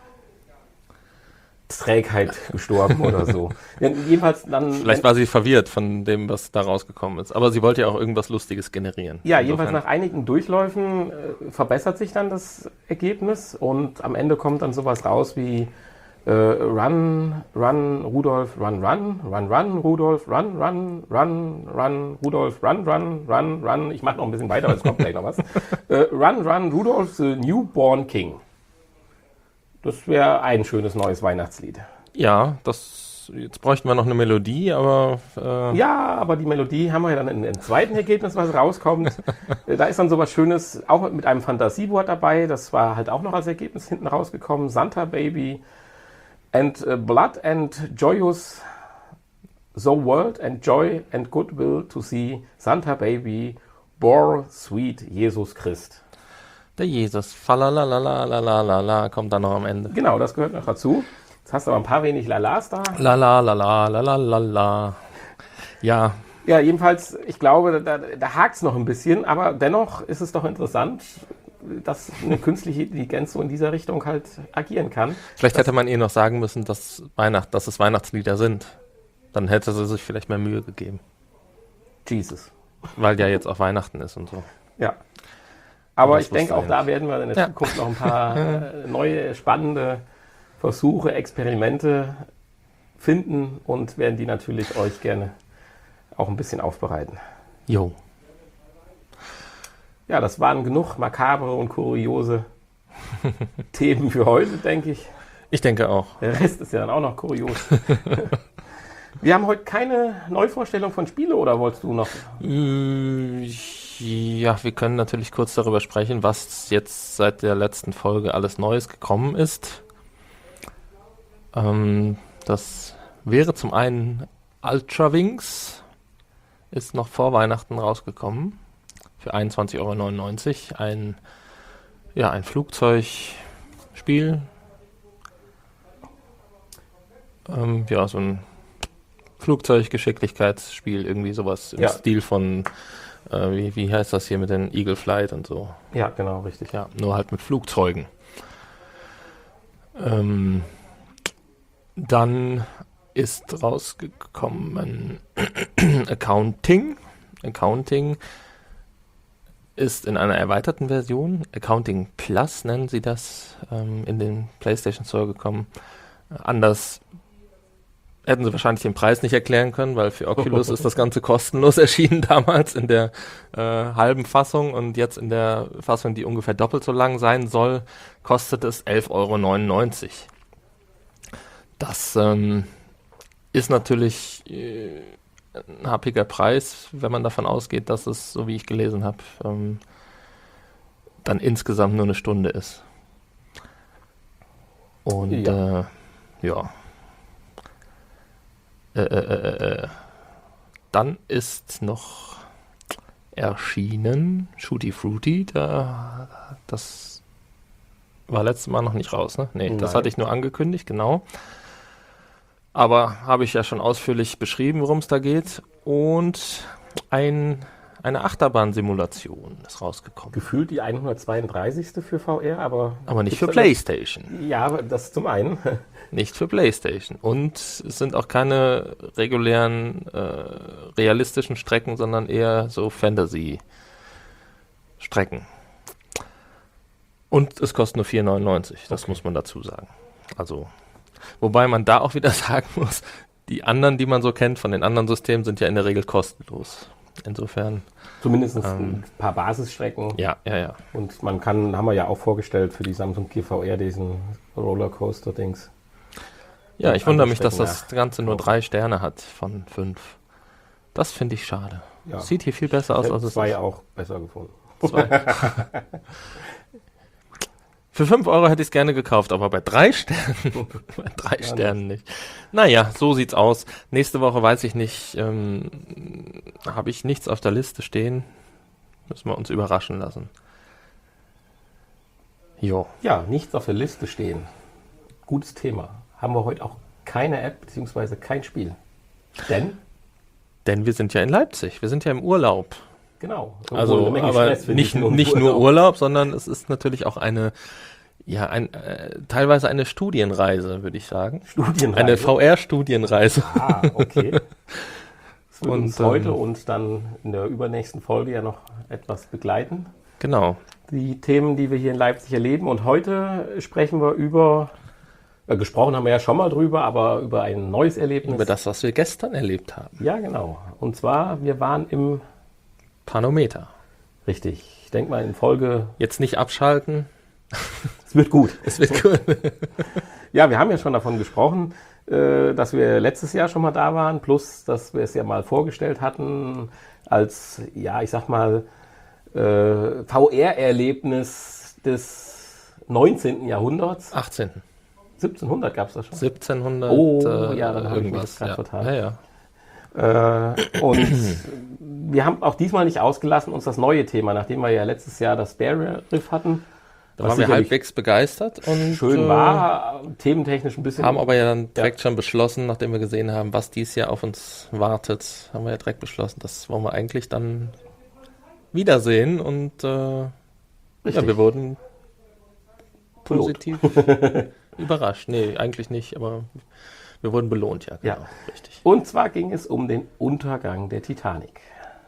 Trägheit gestorben oder so. Jedenfalls dann. Vielleicht war sie verwirrt von dem, was da rausgekommen ist. Aber sie wollte ja auch irgendwas Lustiges generieren. Ja, jedenfalls nach einigen Durchläufen verbessert sich dann das Ergebnis und am Ende kommt dann sowas raus wie Run, Run, Rudolf, Run, Run, Run, Run, Rudolf, Run, Run, Run, Run, Rudolf, Run, Run, Run, Run. Ich mache noch ein bisschen weiter, aber es kommt gleich noch was. Run, Run, Rudolf, the Newborn King. Das wäre ein schönes neues Weihnachtslied. Ja, jetzt bräuchten wir noch eine Melodie, aber... Ja, aber die Melodie haben wir ja dann im zweiten Ergebnis, was rauskommt. Da ist dann sowas Schönes, auch mit einem Fantasiewort dabei. Das war halt auch noch als Ergebnis hinten rausgekommen. Santa Baby and blood and joyous the world and joy and goodwill to see Santa Baby bore sweet Jesus Christ. Der Jesus, falalalalalalalala, kommt dann noch am Ende. Genau, das gehört noch dazu. Jetzt hast du aber ein paar wenig Lalas da. Lalalalalalala. Ja. Ja, jedenfalls, ich glaube, da hakt es noch ein bisschen, aber dennoch ist es doch interessant, dass eine künstliche Intelligenz so in dieser Richtung halt agieren kann. Vielleicht hätte man ihr noch sagen müssen, dass es Weihnachtslieder sind. Dann hätte sie sich vielleicht mehr Mühe gegeben. Jesus. Weil ja jetzt auch Weihnachten ist und so. Ja. Aber ich denke, auch da werden wir in der Zukunft noch ein paar neue, spannende Versuche, Experimente finden und werden die natürlich euch gerne auch ein bisschen aufbereiten. Jo. Ja, das waren genug makabre und kuriose Themen für heute, denke ich. Ich denke auch. Der Rest ist ja dann auch noch kurios. Wir haben heute keine Neuvorstellung von Spiele, oder wolltest du noch? Ja, wir können natürlich kurz darüber sprechen, was jetzt seit der letzten Folge alles Neues gekommen ist. Das wäre zum einen Ultra Wings, ist noch vor Weihnachten rausgekommen, für 21,99 €. Ein Flugzeugspiel. So ein Flugzeuggeschicklichkeitsspiel, irgendwie sowas im Stil von, wie heißt das hier mit den Eagle Flight und so. Ja, genau, richtig. Ja, nur halt mit Flugzeugen. Dann ist rausgekommen Accounting. Accounting ist in einer erweiterten Version, Accounting Plus nennen sie das, in den PlayStation Store gekommen. Anders hätten sie wahrscheinlich den Preis nicht erklären können, weil für Oculus ist das Ganze kostenlos erschienen damals in der halben Fassung und jetzt in der Fassung, die ungefähr doppelt so lang sein soll, kostet es 11,99 €. Das ist natürlich ein happiger Preis, wenn man davon ausgeht, dass es, so wie ich gelesen habe, dann insgesamt nur eine Stunde ist. Und dann ist noch erschienen Shooty Fruity, das war letztes Mal noch nicht raus, ne? Nee, das hatte ich nur angekündigt, genau. Aber habe ich ja schon ausführlich beschrieben, worum es da geht. Und eine Achterbahn-Simulation ist rausgekommen. Gefühlt die 132. für VR, aber nicht für PlayStation. Ja, aber das zum einen. Nicht für PlayStation. Und es sind auch keine regulären, realistischen Strecken, sondern eher so Fantasy-Strecken. Und es kostet nur 4,99 €, das muss man dazu sagen. Also, wobei man da auch wieder sagen muss, die anderen, die man so kennt von den anderen Systemen, sind ja in der Regel kostenlos. Insofern. Zumindest ein paar Basisstrecken. Ja. Und man kann, haben wir ja auch vorgestellt für die Samsung Gear VR, diesen Rollercoaster-Dings. Ja, ich wundere mich, dass das Ganze nur 3 Sterne hat von 5. Das finde ich schade. Ja. Sieht hier viel besser aus, als es ist. 2 auch besser gefunden. 2. Für 5 Euro hätte ich es gerne gekauft, aber bei 3 Sternen, bei 3 Sternen nicht. Naja, so sieht's aus. Nächste Woche weiß ich nicht, habe ich nichts auf der Liste stehen. Müssen wir uns überraschen lassen. Jo. Ja, nichts auf der Liste stehen. Gutes Thema. Haben wir heute auch keine App bzw. kein Spiel. Denn wir sind ja in Leipzig. Wir sind ja im Urlaub. Genau. Also, aber nicht nur Urlaub, sondern es ist natürlich auch teilweise eine Studienreise, würde ich sagen. Studienreise? Eine VR-Studienreise. Ah, okay. Das wird uns heute und dann in der übernächsten Folge ja noch etwas begleiten. Genau. Die Themen, die wir hier in Leipzig erleben. Und heute sprechen wir gesprochen haben wir ja schon mal drüber, aber über ein neues Erlebnis. Über das, was wir gestern erlebt haben. Ja, genau. Und zwar, wir waren im Panometer. Richtig. Ich denke mal in Folge... Jetzt nicht abschalten. Es wird gut. Es wird gut. Ja, wir haben ja schon davon gesprochen, dass wir letztes Jahr schon mal da waren, plus, dass wir es ja mal vorgestellt hatten als, ja, ich sag mal, VR-Erlebnis des 19. Jahrhunderts. 18. 1700 gab es das schon. 1700. Oh, ja, dann habe ich irgendwas. das gerade vertan. Ja. Und wir haben auch diesmal nicht ausgelassen, uns das neue Thema, nachdem wir ja letztes Jahr das Barrier Riff hatten. Da waren wir halbwegs begeistert. Und schön war, thementechnisch ein bisschen. Haben aber ja dann direkt schon beschlossen, nachdem wir gesehen haben, was dieses Jahr auf uns wartet, haben wir ja direkt beschlossen, das wollen wir eigentlich dann wiedersehen. Und wir wurden positiv überrascht. Nee, eigentlich nicht, aber wir wurden belohnt, ja, genau. Ja. Richtig. Und zwar ging es um den Untergang der Titanic.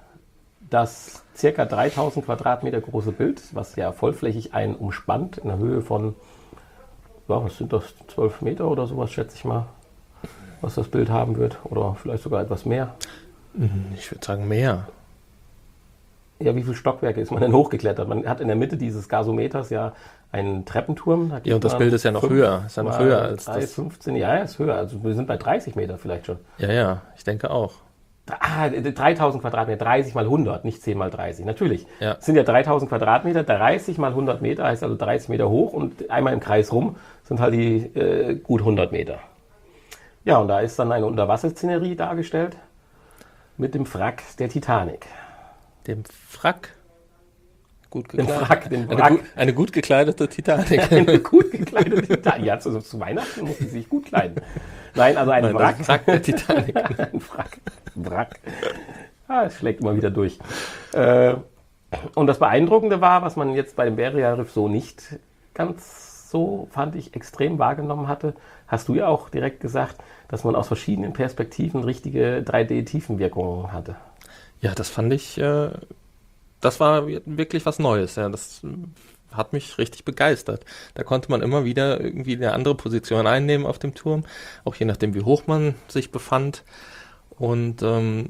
Das ca. 3000 Quadratmeter große Bild, was ja vollflächig einen umspannt, in der Höhe von, ja, was sind das, 12 Meter oder sowas, schätze ich mal, was das Bild haben wird. Oder vielleicht sogar etwas mehr. Ich würde sagen mehr. Ja, wie viele Stockwerke ist man denn hochgeklettert? Man hat in der Mitte dieses Gasometers ja einen Treppenturm. Ja, und das Bild ist ja noch höher. Ist ja noch höher als 3, das. 15, ja, ist höher. Also wir sind bei 30 Meter vielleicht schon. Ja, ich denke auch. 3000 Quadratmeter, 30 mal 100, nicht 10 mal 30. Natürlich. Ja. Es sind ja 3000 Quadratmeter, 30 mal 100 Meter heißt also 30 Meter hoch und einmal im Kreis rum sind halt die gut 100 Meter. Ja, und da ist dann eine Unterwasserszenerie dargestellt mit dem Wrack der Titanic. Dem Wrack? Gut Dem Wrack. Eine gut gekleidete Titanic. Eine gut gekleidete Titanic. Ja, zu Weihnachten muss sie sich gut kleiden. Nein, also ein Wrack. Das Wrack der Titanic. Ein Wrack. Es schlägt immer wieder durch. Und das Beeindruckende war, was man jetzt bei dem Barrier Riff so nicht ganz so, fand ich, extrem wahrgenommen hatte, hast du ja auch direkt gesagt, dass man aus verschiedenen Perspektiven richtige 3D-Tiefenwirkungen hatte. Ja, das fand ich, das war wirklich was Neues. Ja, das hat mich richtig begeistert. Da konnte man immer wieder irgendwie eine andere Position einnehmen auf dem Turm, auch je nachdem, wie hoch man sich befand. Und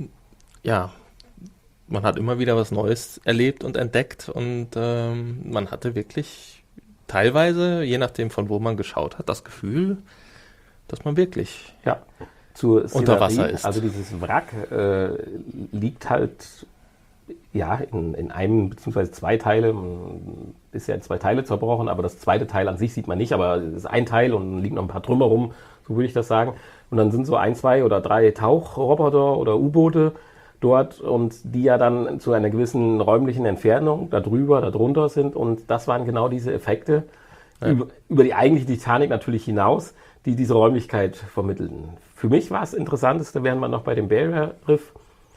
man hat immer wieder was Neues erlebt und entdeckt und man hatte wirklich teilweise, je nachdem von wo man geschaut hat, das Gefühl, dass man wirklich zur unter Wasser ist. Also dieses Wrack liegt halt in einem bzw. 2 Teile, ist ja in 2 Teile zerbrochen, aber das zweite Teil an sich sieht man nicht, aber es ist ein Teil und liegen noch ein paar Trümmer rum, so würde ich das sagen. Und dann sind so 1, 2 oder 3 Tauchroboter oder U-Boote dort und die ja dann zu einer gewissen räumlichen Entfernung darunter sind und das waren genau diese Effekte über die eigentliche Titanic natürlich hinaus, die diese Räumlichkeit vermittelten. Für mich war es Interessanteste, während man noch bei dem Barrier Riff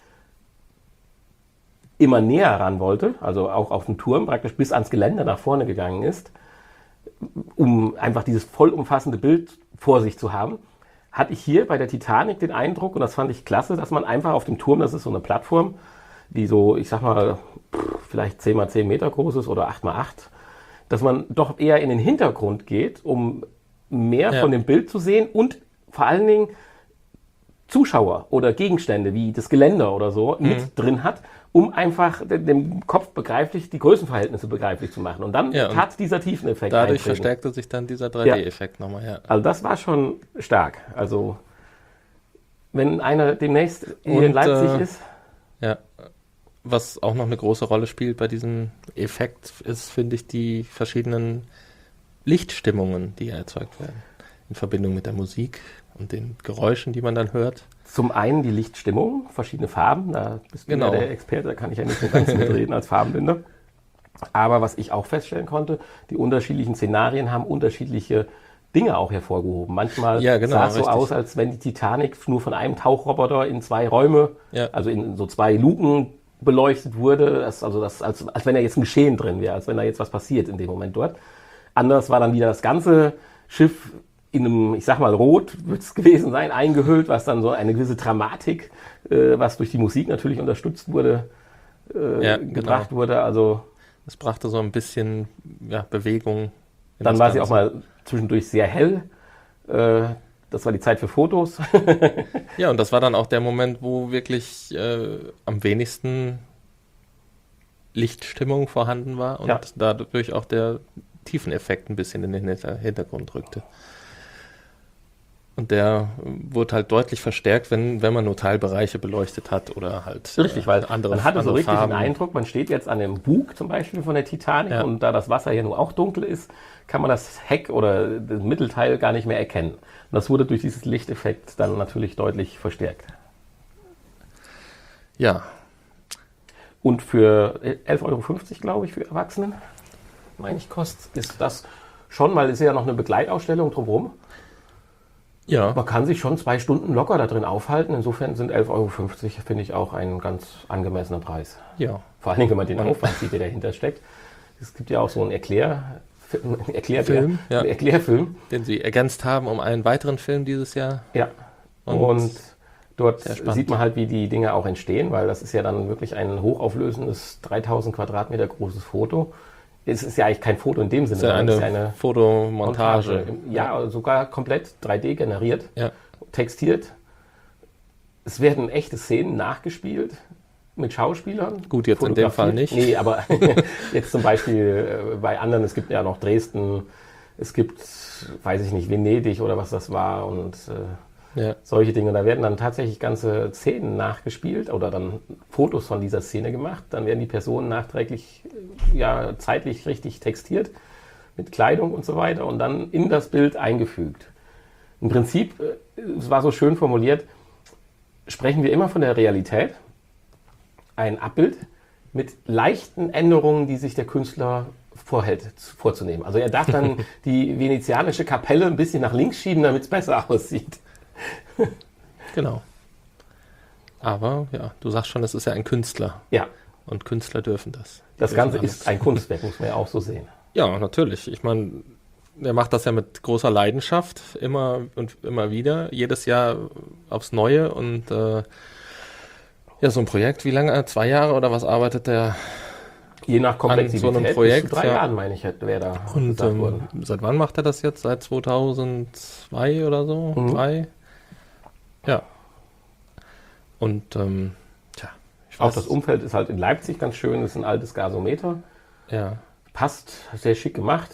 immer näher ran wollte, also auch auf dem Turm praktisch bis ans Geländer nach vorne gegangen ist, um einfach dieses vollumfassende Bild vor sich zu haben, hatte ich hier bei der Titanic den Eindruck, und das fand ich klasse, dass man einfach auf dem Turm, das ist so eine Plattform, die so, ich sag mal, vielleicht 10 mal 10 Meter groß ist oder 8 mal 8, dass man doch eher in den Hintergrund geht, um mehr von dem Bild zu sehen und vor allen Dingen Zuschauer oder Gegenstände wie das Geländer oder so mit drin hat, um einfach dem Kopf begreiflich die Größenverhältnisse begreiflich zu machen. Und dann hat dieser Tiefeneffekt dadurch verstärkte sich dann dieser 3D-Effekt nochmal. Ja. Also das war schon stark. Also wenn einer demnächst in Leipzig ist. Ja, was auch noch eine große Rolle spielt bei diesem Effekt ist, finde ich, die verschiedenen Lichtstimmungen, die erzeugt werden. In Verbindung mit der Musik und den Geräuschen, die man dann hört. Zum einen die Lichtstimmung, verschiedene Farben, da bist du ja der Experte, da kann ich ja nicht so ganz mitreden als Farbenblinder. Aber was ich auch feststellen konnte, die unterschiedlichen Szenarien haben unterschiedliche Dinge auch hervorgehoben. Manchmal sah es so aus, als wenn die Titanic nur von einem Tauchroboter in 2 Räume, also in so 2 Luken beleuchtet wurde, als wenn da jetzt ein Geschehen drin wäre, als wenn da jetzt was passiert in dem Moment dort. Anders war dann wieder das ganze Schiff in einem, ich sag mal, Rot wird es gewesen sein, eingehüllt, was dann so eine gewisse Dramatik, was durch die Musik natürlich unterstützt wurde, gebracht wurde. Also es brachte so ein bisschen Bewegung. Dann war sie auch mal zwischendurch sehr hell. Das war die Zeit für Fotos. Ja, und das war dann auch der Moment, wo wirklich am wenigsten Lichtstimmung vorhanden war und dadurch auch der Tiefeneffekt ein bisschen in den Hintergrund rückte. Und der wurde halt deutlich verstärkt, wenn man nur Teilbereiche beleuchtet hat oder halt richtig, weil man hatte so richtig den Eindruck, man steht jetzt an dem Bug zum Beispiel von der Titanic und da das Wasser ja nun auch dunkel ist, kann man das Heck oder das Mittelteil gar nicht mehr erkennen. Und das wurde durch dieses Lichteffekt dann natürlich deutlich verstärkt. Ja. Und für 11,50 Euro, glaube ich, für Erwachsenen, meine ich, kostet, ist das schon, weil es ist ja noch eine Begleitausstellung drumherum. Ja. Man kann sich schon 2 Stunden locker da drin aufhalten. Insofern sind 11,50 Euro, finde ich, auch ein ganz angemessener Preis. Ja. Vor allem, wenn man den Aufwand sieht, der dahinter steckt. Es gibt ja auch so einen Erklärfilm, den sie ergänzt haben um einen weiteren Film dieses Jahr. Ja. Und dort sieht man halt, wie die Dinge auch entstehen, weil das ist ja dann wirklich ein hochauflösendes 3000 Quadratmeter großes Foto. Es ist ja eigentlich kein Foto in dem Sinne, sondern es ist eine Fotomontage. Ja, sogar komplett 3D generiert, ja. Textiert. Es werden echte Szenen nachgespielt mit Schauspielern. Gut, jetzt in dem Fall nicht. Nee, aber jetzt zum Beispiel bei anderen, es gibt ja noch Dresden, es gibt, weiß ich nicht, Venedig oder was das war und solche Dinge. Da werden dann tatsächlich ganze Szenen nachgespielt oder dann Fotos von dieser Szene gemacht. Dann werden die Personen nachträglich, zeitlich richtig textiert mit Kleidung und so weiter und dann in das Bild eingefügt. Im Prinzip, es war so schön formuliert, sprechen wir immer von der Realität, ein Abbild mit leichten Änderungen, die sich der Künstler vorhält, vorzunehmen. Also er darf dann die venezianische Kapelle ein bisschen nach links schieben, damit es besser aussieht. Genau. Aber du sagst schon, es ist ja ein Künstler. Ja. Und Künstler dürfen das. Das Ganze ist ein Kunstwerk, muss man ja auch so sehen. Ja, natürlich. Ich meine, er macht das ja mit großer Leidenschaft, immer und immer wieder, jedes Jahr aufs Neue. Und so ein Projekt, wie lange? 2 Jahre oder was arbeitet der? Je nach Komplexität, an so einem Projekt, bis zu 3 Jahren, meine ich, wäre da und gesagt worden. Seit wann macht er das jetzt? Seit 2002 oder so? 3? Ja. Und auch das Umfeld ist halt in Leipzig ganz schön. Das ist ein altes Gasometer. Ja. Passt, sehr schick gemacht.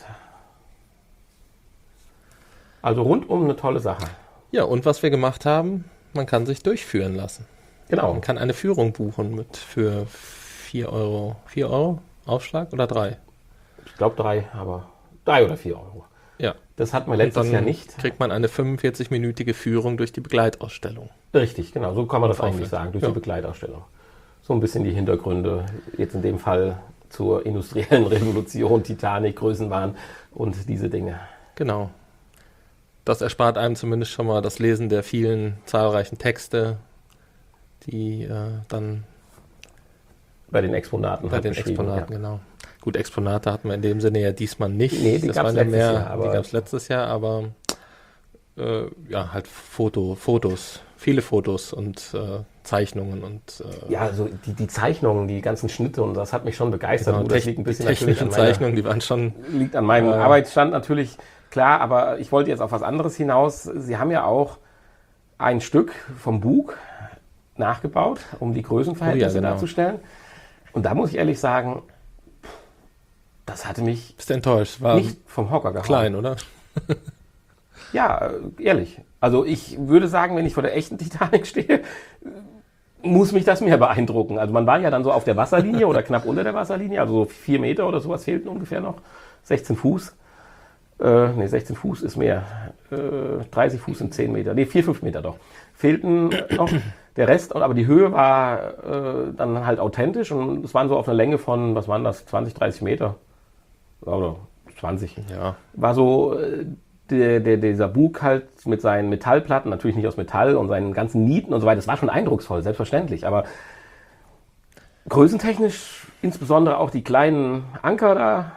Also rundum eine tolle Sache. Ja, und was wir gemacht haben, man kann sich durchführen lassen. Genau. Man kann eine Führung buchen für 4 Euro. 4 Euro Aufschlag oder 3? Ich glaube 3, aber 3 oder 4 Euro. Ja. Das hat man letztes Jahr nicht. Kriegt man eine 45-minütige Führung durch die Begleitausstellung. Richtig, genau. So kann man das eigentlich sagen, durch die Begleitausstellung. So ein bisschen die Hintergründe, jetzt in dem Fall zur industriellen Revolution, Titanic, Größenwahn und diese Dinge. Genau. Das erspart einem zumindest schon mal das Lesen der vielen zahlreichen Texte, die dann bei den Exponaten genau. Gut, Exponate hatten wir in dem Sinne ja diesmal nicht. Nee, die gab es letztes Jahr, aber halt Fotos, viele Fotos und Zeichnungen und also die Zeichnungen, die ganzen Schnitte und das hat mich schon begeistert. Genau, das liegt ein bisschen die technischen Zeichnungen, die waren schon... Liegt an meinem Arbeitsstand natürlich, klar, aber ich wollte jetzt auf was anderes hinaus. Sie haben ja auch ein Stück vom Bug nachgebaut, um die Größenverhältnisse darzustellen. Und da muss ich ehrlich sagen, das hatte mich Bist du enttäuscht? War nicht vom Hocker gehauen. klein, oder? Ja, ehrlich. Also ich würde sagen, wenn ich vor der echten Titanic stehe, muss mich das mehr beeindrucken. Also man war ja dann so auf der Wasserlinie oder knapp unter der Wasserlinie, also so 4 Meter oder sowas fehlten ungefähr noch. 16 Fuß. 16 Fuß ist mehr. 30 Fuß sind 10 Meter. 4, 5 Meter doch. Fehlten noch. Der Rest, aber die Höhe war dann halt authentisch und es waren so auf einer Länge von, was waren das, 20, 30 Meter. Oder 20. Ja. War so dieser Bug halt mit seinen Metallplatten, natürlich nicht aus Metall und seinen ganzen Nieten und so weiter. Das war schon eindrucksvoll, selbstverständlich. Aber größentechnisch, insbesondere auch die kleinen Anker da.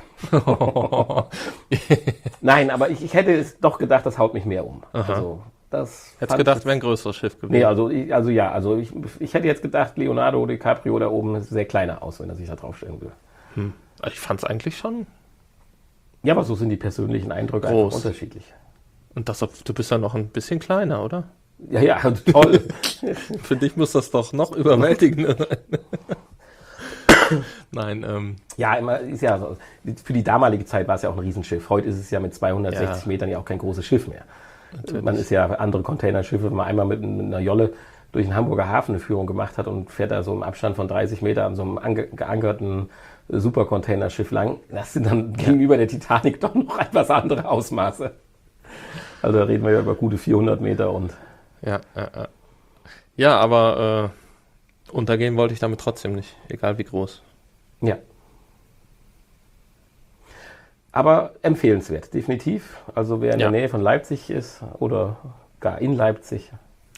Nein, aber ich hätte es doch gedacht, das haut mich mehr um. Aha. Also, das Hättest gedacht, wäre ein größeres Schiff gewesen. Nee, ich hätte jetzt gedacht, Leonardo DiCaprio da oben sieht sehr kleiner aus, wenn er sich da draufstellen will. Ich fand es eigentlich schon. Ja, aber so sind die persönlichen Eindrücke Groß. einfach unterschiedlich. Und du bist ja noch ein bisschen kleiner, oder? Ja, toll. Für dich muss das doch noch überwältigender sein. Nein, Ja, ist ja so. Für die damalige Zeit war es ja auch ein Riesenschiff. Heute ist es ja mit 260 Metern ja auch kein großes Schiff mehr. Natürlich. Man ist ja andere Containerschiffe, wenn man einmal mit einer Jolle durch den Hamburger Hafen eine Führung gemacht hat und fährt da so im Abstand von 30 Meter an so einem geankerten Supercontainerschiff lang. Das sind dann gegenüber der Titanic doch noch etwas andere Ausmaße. Also da reden wir ja über gute 400 Meter und... Ja, aber untergehen wollte ich damit trotzdem nicht, egal wie groß. Ja. Aber empfehlenswert, definitiv. Also wer in der Nähe von Leipzig ist oder gar in Leipzig,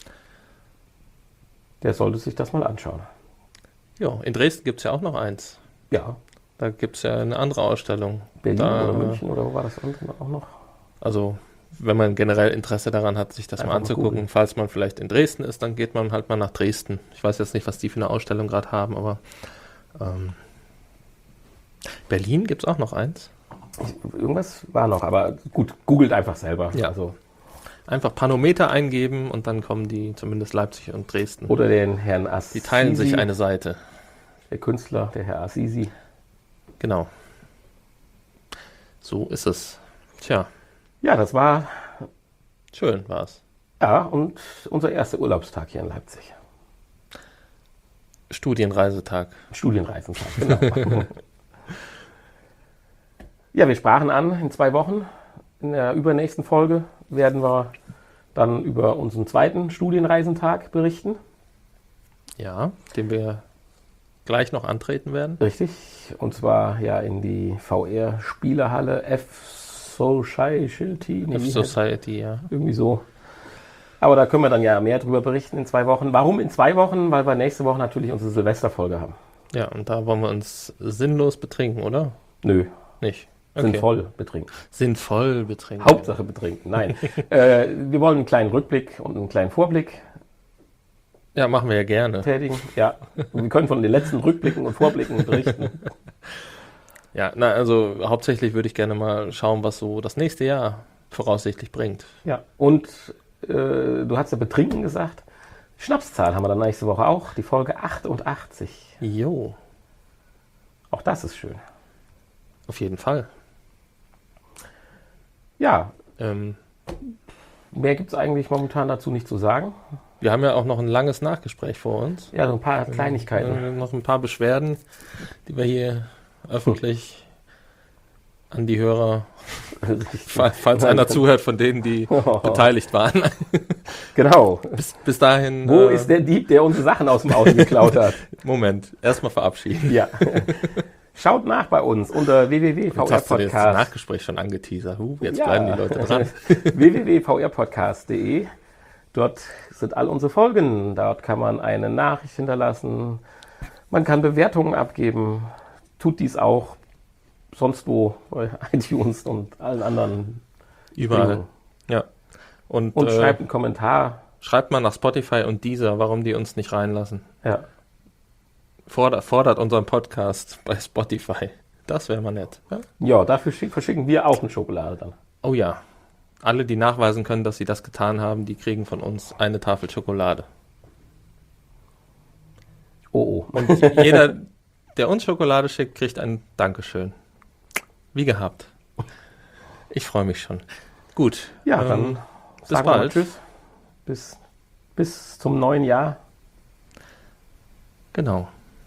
der sollte sich das mal anschauen. Ja, in Dresden gibt es ja auch noch eins. Ja. Da gibt es ja eine andere Ausstellung. Berlin oder München oder wo war das unten auch noch? Also, wenn man generell Interesse daran hat, sich das mal anzugucken, falls man vielleicht in Dresden ist, dann geht man halt mal nach Dresden. Ich weiß jetzt nicht, was die für eine Ausstellung gerade haben, aber Berlin gibt es auch noch eins. Irgendwas war noch, aber gut, googelt einfach selber. Ja. Also. Einfach Panometer eingeben und dann kommen die, zumindest Leipzig und Dresden. Oder den Herrn Assisi. Die teilen sich eine Seite. Der Künstler, der Herr Assisi. Genau. So ist es. Tja. Ja, das war... Schön war's. Ja, und unser erster Urlaubstag hier in Leipzig. Studienreisetag, genau. Ja, wir sprachen an, in 2 Wochen, in der übernächsten Folge, werden wir dann über unseren zweiten Studienreisentag berichten. Ja, den wir gleich noch antreten werden. Richtig, und zwar ja in die VR-Spielehalle F-Society. F-Society, ja. Irgendwie so. Aber da können wir dann ja mehr drüber berichten in 2 Wochen. Warum in 2 Wochen? Weil wir nächste Woche natürlich unsere Silvesterfolge haben. Ja, und da wollen wir uns sinnlos betrinken, oder? Nö. Nicht? Okay. Sinnvoll betrinken. Sinnvoll betrinken. Hauptsache betrinken, nein. Wir wollen einen kleinen Rückblick und einen kleinen Vorblick ja, machen wir ja gerne. tätigen. Ja, wir können von den letzten Rückblicken und Vorblicken berichten. Ja, also hauptsächlich würde ich gerne mal schauen, was so das nächste Jahr voraussichtlich bringt. Ja, und du hast ja betrinken gesagt. Schnapszahl haben wir dann nächste Woche auch. Die Folge 88. Jo. Auch das ist schön. Auf jeden Fall. Ja. Mehr gibt es eigentlich momentan dazu nicht zu sagen. Wir haben ja auch noch ein langes Nachgespräch vor uns. Ja, so ein paar Kleinigkeiten. Noch ein paar Beschwerden, die wir hier öffentlich an die Hörer, falls einer zuhört von denen, die beteiligt waren. Genau. Bis dahin. Wo ist der Dieb, der unsere Sachen aus dem Auto geklaut hat? Moment, erstmal verabschieden. Ja. Schaut nach bei uns unter Jetzt hast du das www.vrpodcast. Nachgespräch schon angeteasert. Jetzt bleiben die Leute dran. www.vrpodcast.de. Dort sind all unsere Folgen. Dort kann man eine Nachricht hinterlassen. Man kann Bewertungen abgeben. Tut dies auch sonst wo bei iTunes und allen anderen. Überall. Dingen. Ja. Und schreibt einen Kommentar. Schreibt mal nach Spotify und Deezer, warum die uns nicht reinlassen. Ja. Fordert unseren Podcast bei Spotify. Das wäre mal nett. Ja, Ja, dafür verschicken wir auch eine Schokolade dann. oh ja. alle, die nachweisen können, dass sie das getan haben, die kriegen von uns eine Tafel Schokolade. Oh. Und jeder, der uns Schokolade schickt, kriegt ein Dankeschön. Wie gehabt. Ich freue mich schon. Gut. Ja, dann bis sagen wir mal bald. Tschüss. Bis zum neuen Jahr. Genau.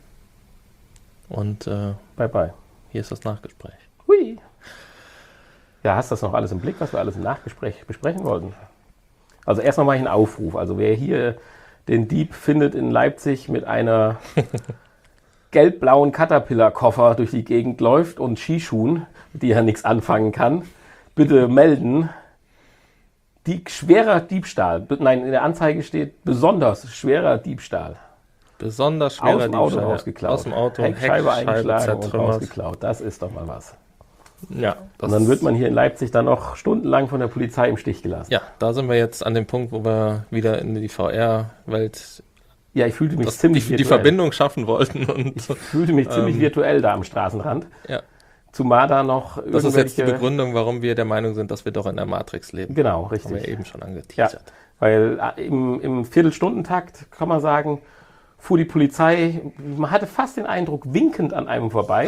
Und Bye, bye. hier ist das Nachgespräch. Hui. Ja, hast du das noch alles im Blick, was wir alles im Nachgespräch besprechen wollten? Also erstmal mache ich einen Aufruf. Also wer hier den Dieb findet in Leipzig mit einer gelb-blauen Caterpillar-Koffer durch die Gegend läuft und Skischuhen, mit die er nichts anfangen kann, bitte melden. Schwerer Diebstahl. Nein, in der Anzeige steht besonders schwerer Diebstahl. Besonders schwerer Aus dem Auto Diebstahl. rausgeklaut. Aus dem Auto, Heckscheibe eingeschlagen und zertrümmert. rausgeklaut. Das ist doch mal was. Ja, Und dann wird man hier in Leipzig dann noch stundenlang von der Polizei im Stich gelassen. Ja, da sind wir jetzt an dem Punkt, wo wir wieder in die VR-Welt Ja, ich fühlte mich ziemlich die Verbindung schaffen wollten. Und Ich fühlte mich ziemlich virtuell da am Straßenrand. ja, Zumal da noch das ist jetzt die irgendwelche... Begründung, warum wir der Meinung sind, dass wir doch in der Matrix leben. Genau, Haben wir richtig. eben schon Ja, angeteasert. weil im Viertelstundentakt, kann man sagen, fuhr die Polizei, man hatte fast den Eindruck, winkend an einem vorbei.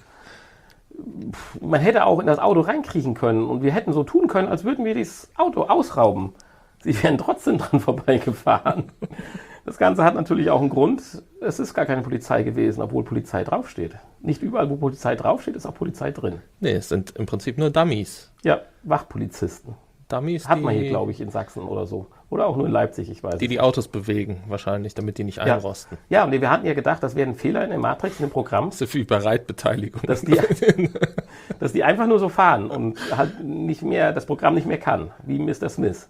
Man hätte auch in das Auto reinkriechen können und wir hätten so tun können, als würden wir das Auto ausrauben. Sie wären trotzdem dran vorbeigefahren. Das Ganze hat natürlich auch einen Grund. Es ist gar keine Polizei gewesen, obwohl Polizei draufsteht. Nicht überall, wo Polizei draufsteht, ist auch Polizei drin. Nee, es sind im Prinzip nur Dummies. Ja, Wachpolizisten. Dummies, Hat man hier, glaube ich, in Sachsen oder so. Oder auch nur in Leipzig, ich weiß die Autos bewegen, wahrscheinlich, damit die nicht Ja. einrosten. Ja, und wir hatten ja gedacht, das wäre ein Fehler in der Matrix, in dem Programm, Das ist wie bei Reitbeteiligung. dass die einfach nur so fahren und halt nicht mehr, das Programm nicht mehr kann, wie Mr. Smith.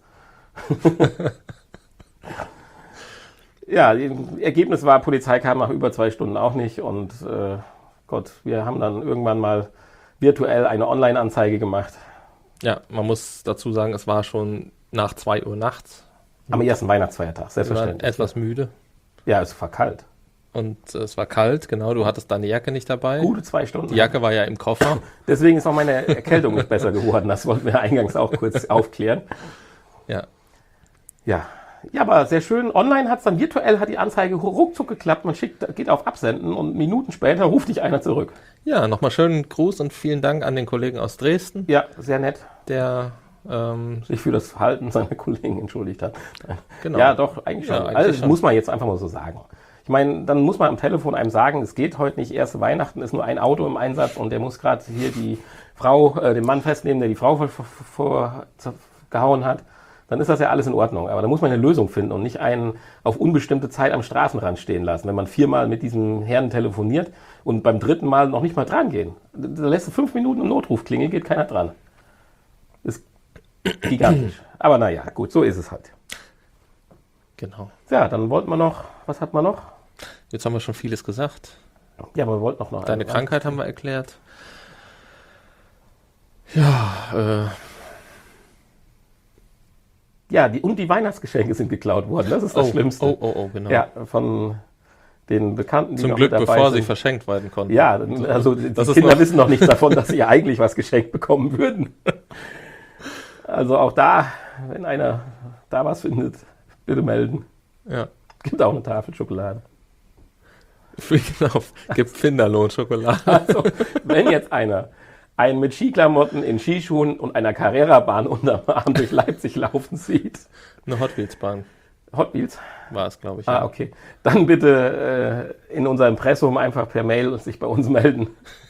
Ja, das Ergebnis war, Polizei kam nach über 2 Stunden auch nicht und Gott, wir haben dann irgendwann mal virtuell eine Online-Anzeige gemacht. Ja, man muss dazu sagen, es war schon nach 2 Uhr nachts. Am ersten Weihnachtsfeiertag, Wir waren selbstverständlich. etwas müde Ja, es war kalt. und es war kalt, genau. Du hattest deine Jacke nicht dabei. Gute 2 Stunden. Die Jacke war ja im Koffer. Deswegen ist auch meine Erkältung nicht besser geworden. Das wollten wir eingangs auch kurz aufklären. Ja, Ja. Ja, aber sehr schön. Online hat es dann virtuell, hat die Anzeige ruckzuck geklappt. Man geht auf Absenden und Minuten später ruft dich einer zurück. ja, nochmal schönen Gruß und vielen Dank an den Kollegen aus Dresden, Ja, sehr nett. der Sich für das Verhalten seiner Kollegen entschuldigt hat. genau. Ja, doch, eigentlich schon. Ja, eigentlich Also, schon. muss man jetzt einfach mal so sagen. Ich meine, dann muss man am Telefon einem sagen, es geht heute nicht, erste Weihnachten ist nur ein Auto im Einsatz und der muss gerade hier die Frau, den Mann festnehmen, der die Frau gehauen hat. Dann ist das ja alles in Ordnung. Aber da muss man eine Lösung finden und nicht einen auf unbestimmte Zeit am Straßenrand stehen lassen. Wenn man 4-mal mit diesem Herrn telefoniert und beim 3. Mal noch nicht mal dran gehen. Da lässt du 5 Minuten im Notruf klingeln, geht keiner dran. Ist gigantisch. Aber naja, gut, so ist es halt. Genau. Ja, dann wollten wir noch, was hat man noch? Jetzt haben wir schon vieles gesagt. Ja, aber wir wollten noch Deine eine- Krankheit haben wir erklärt. Ja, Ja, die Weihnachtsgeschenke sind geklaut worden. Das ist das Schlimmste. Oh, genau. Ja, von den Bekannten, die Zum noch Glück, mit dabei bevor sind. sie verschenkt werden konnten. Ja, also die Das ist Kinder noch- wissen noch nichts davon, dass sie eigentlich was geschenkt bekommen würden. Also auch da, wenn einer da was findet, bitte melden. Ja. Gibt auch eine Tafel Schokolade. Genau. Gibt Finderlohn-Schokolade. Also, wenn jetzt einer einen mit Skiklamotten in Skischuhen und einer Carrera-Bahn unterm Arm durch Leipzig laufen sieht, Eine Hot Wheels-Bahn Hot Wheels, war es, glaube ich. ah, okay, dann bitte in unser Impressum einfach per Mail und sich bei uns melden.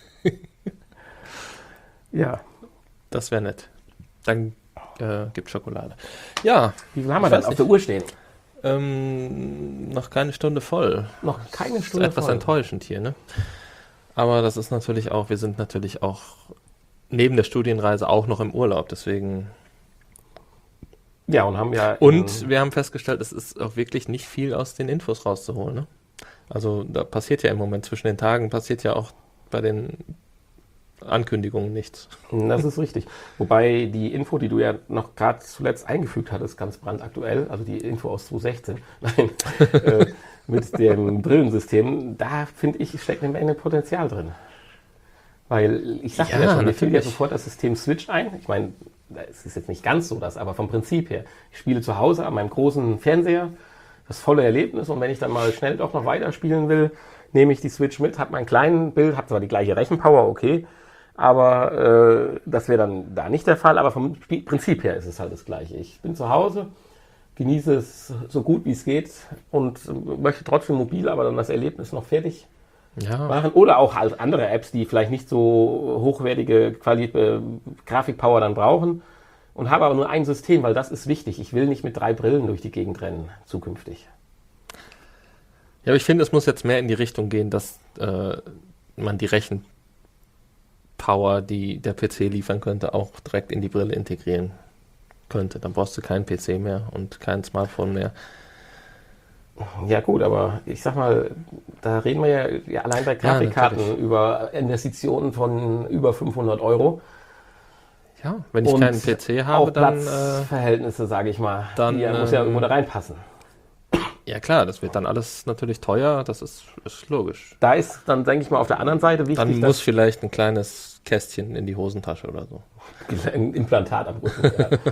Ja, Das wäre nett. Dann gibt Schokolade. Ja, wie viel haben wir Ich denn weiß auf der Uhr stehen? noch keine Stunde voll. Noch keine Ist Stunde etwas voll. enttäuschend hier, ne? Aber das ist natürlich auch, wir sind natürlich auch neben der Studienreise auch noch im Urlaub, deswegen. Ja, und haben ja... Und wir haben festgestellt, es ist auch wirklich nicht viel aus den Infos rauszuholen, ne? Also da passiert ja im Moment zwischen den Tagen, passiert ja auch bei den Ankündigungen nichts. Das ist richtig. Wobei die Info, die du ja noch gerade zuletzt eingefügt hattest, ganz brandaktuell, also die Info aus 2016, nein, mit dem Brillensystem, da finde ich, steckt eine Menge Potenzial drin. Weil ich sagte ja schon, mir fiel ja sofort das System Switch ein. Ich meine, es ist jetzt nicht ganz so das, aber vom Prinzip her. Ich spiele zu Hause an meinem großen Fernseher, das volle Erlebnis, und wenn ich dann mal schnell doch noch weiterspielen will, nehme ich die Switch mit, habe meinen kleinen Bild, habe zwar die gleiche Rechenpower, okay, aber das wäre dann da nicht der Fall, aber vom Prinzip her ist es halt das Gleiche. Ich bin zu Hause, genieße es so gut wie es geht und möchte trotzdem mobil, aber dann das Erlebnis noch fertig machen. Oder auch halt andere Apps, die vielleicht nicht so hochwertige Grafikpower dann brauchen, und habe aber nur ein System, weil das ist wichtig. Ich will nicht mit 3 Brillen durch die Gegend rennen zukünftig. Ja, aber ich finde, es muss jetzt mehr in die Richtung gehen, dass man die Rechenpower, die der PC liefern könnte, auch direkt in die Brille integrieren könnte. Dann brauchst du keinen PC mehr und kein Smartphone mehr. Ja gut, aber ich sag mal, da reden wir ja allein bei Grafikkarten über Investitionen von über 500 Euro. Ja, wenn ich keinen PC habe, auch dann... Platzverhältnisse, sage ich mal, dann die muss ja irgendwo da reinpassen. Ja klar, das wird dann alles natürlich teuer, das ist logisch. Da ist dann, denke ich mal, auf der anderen Seite wichtig, dann muss vielleicht ein kleines Kästchen in die Hosentasche oder so. Ein Implantat am Rücken.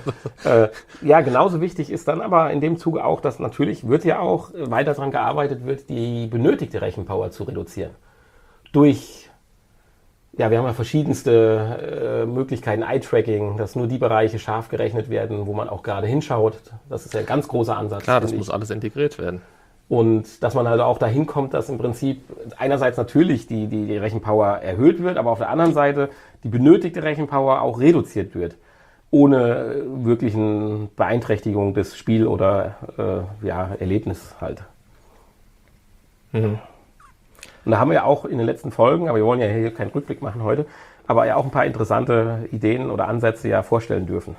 Ja, genauso wichtig ist dann aber in dem Zuge auch, dass natürlich wird ja auch weiter daran gearbeitet wird, die benötigte Rechenpower zu reduzieren. Durch, ja, wir haben ja verschiedenste Möglichkeiten, Eye-Tracking, dass nur die Bereiche scharf gerechnet werden, wo man auch gerade hinschaut. Das ist ja ein ganz großer Ansatz. Klar, das muss alles integriert werden. Und dass man also auch dahin kommt, dass im Prinzip einerseits natürlich die Rechenpower erhöht wird, aber auf der anderen Seite die benötigte Rechenpower auch reduziert wird, ohne wirklichen Beeinträchtigung des Spiel- oder Erlebnis halt. Mhm. Und da haben wir ja auch in den letzten Folgen, aber wir wollen ja hier keinen Rückblick machen heute, aber ja auch ein paar interessante Ideen oder Ansätze ja vorstellen dürfen.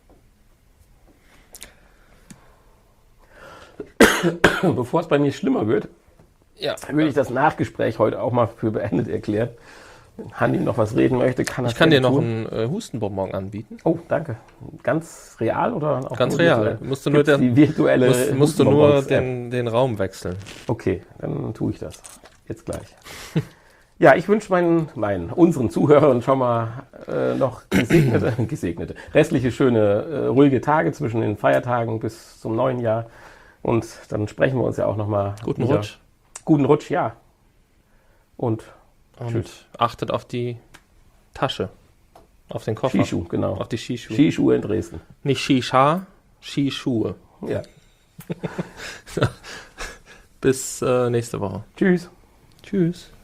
Bevor es bei mir schlimmer wird, würde ich das Nachgespräch heute auch mal für beendet erklären. Wenn Hanni noch was reden möchte, kann er Ich kann dir noch einen Hustenbonbon anbieten. Oh, danke. Ganz real oder auch ganz real? Musst du nur die virtuelle musst du nur den Raum wechseln. Okay, dann tue ich das. Jetzt gleich. Ja, ich wünsche unseren Zuhörern schon mal noch gesegnete, restliche schöne, ruhige Tage zwischen den Feiertagen bis zum neuen Jahr. Und dann sprechen wir uns ja auch nochmal. Guten Rutsch. Guten Rutsch, ja. Und tschüss. Achtet auf die Tasche. Auf den Koffer. Skischuh, genau. Auf die Skischuhe. Skischuhe in Dresden. Nicht Skischuhe, Skischuhe. Ja. Bis nächste Woche. Tschüss. Tschüss.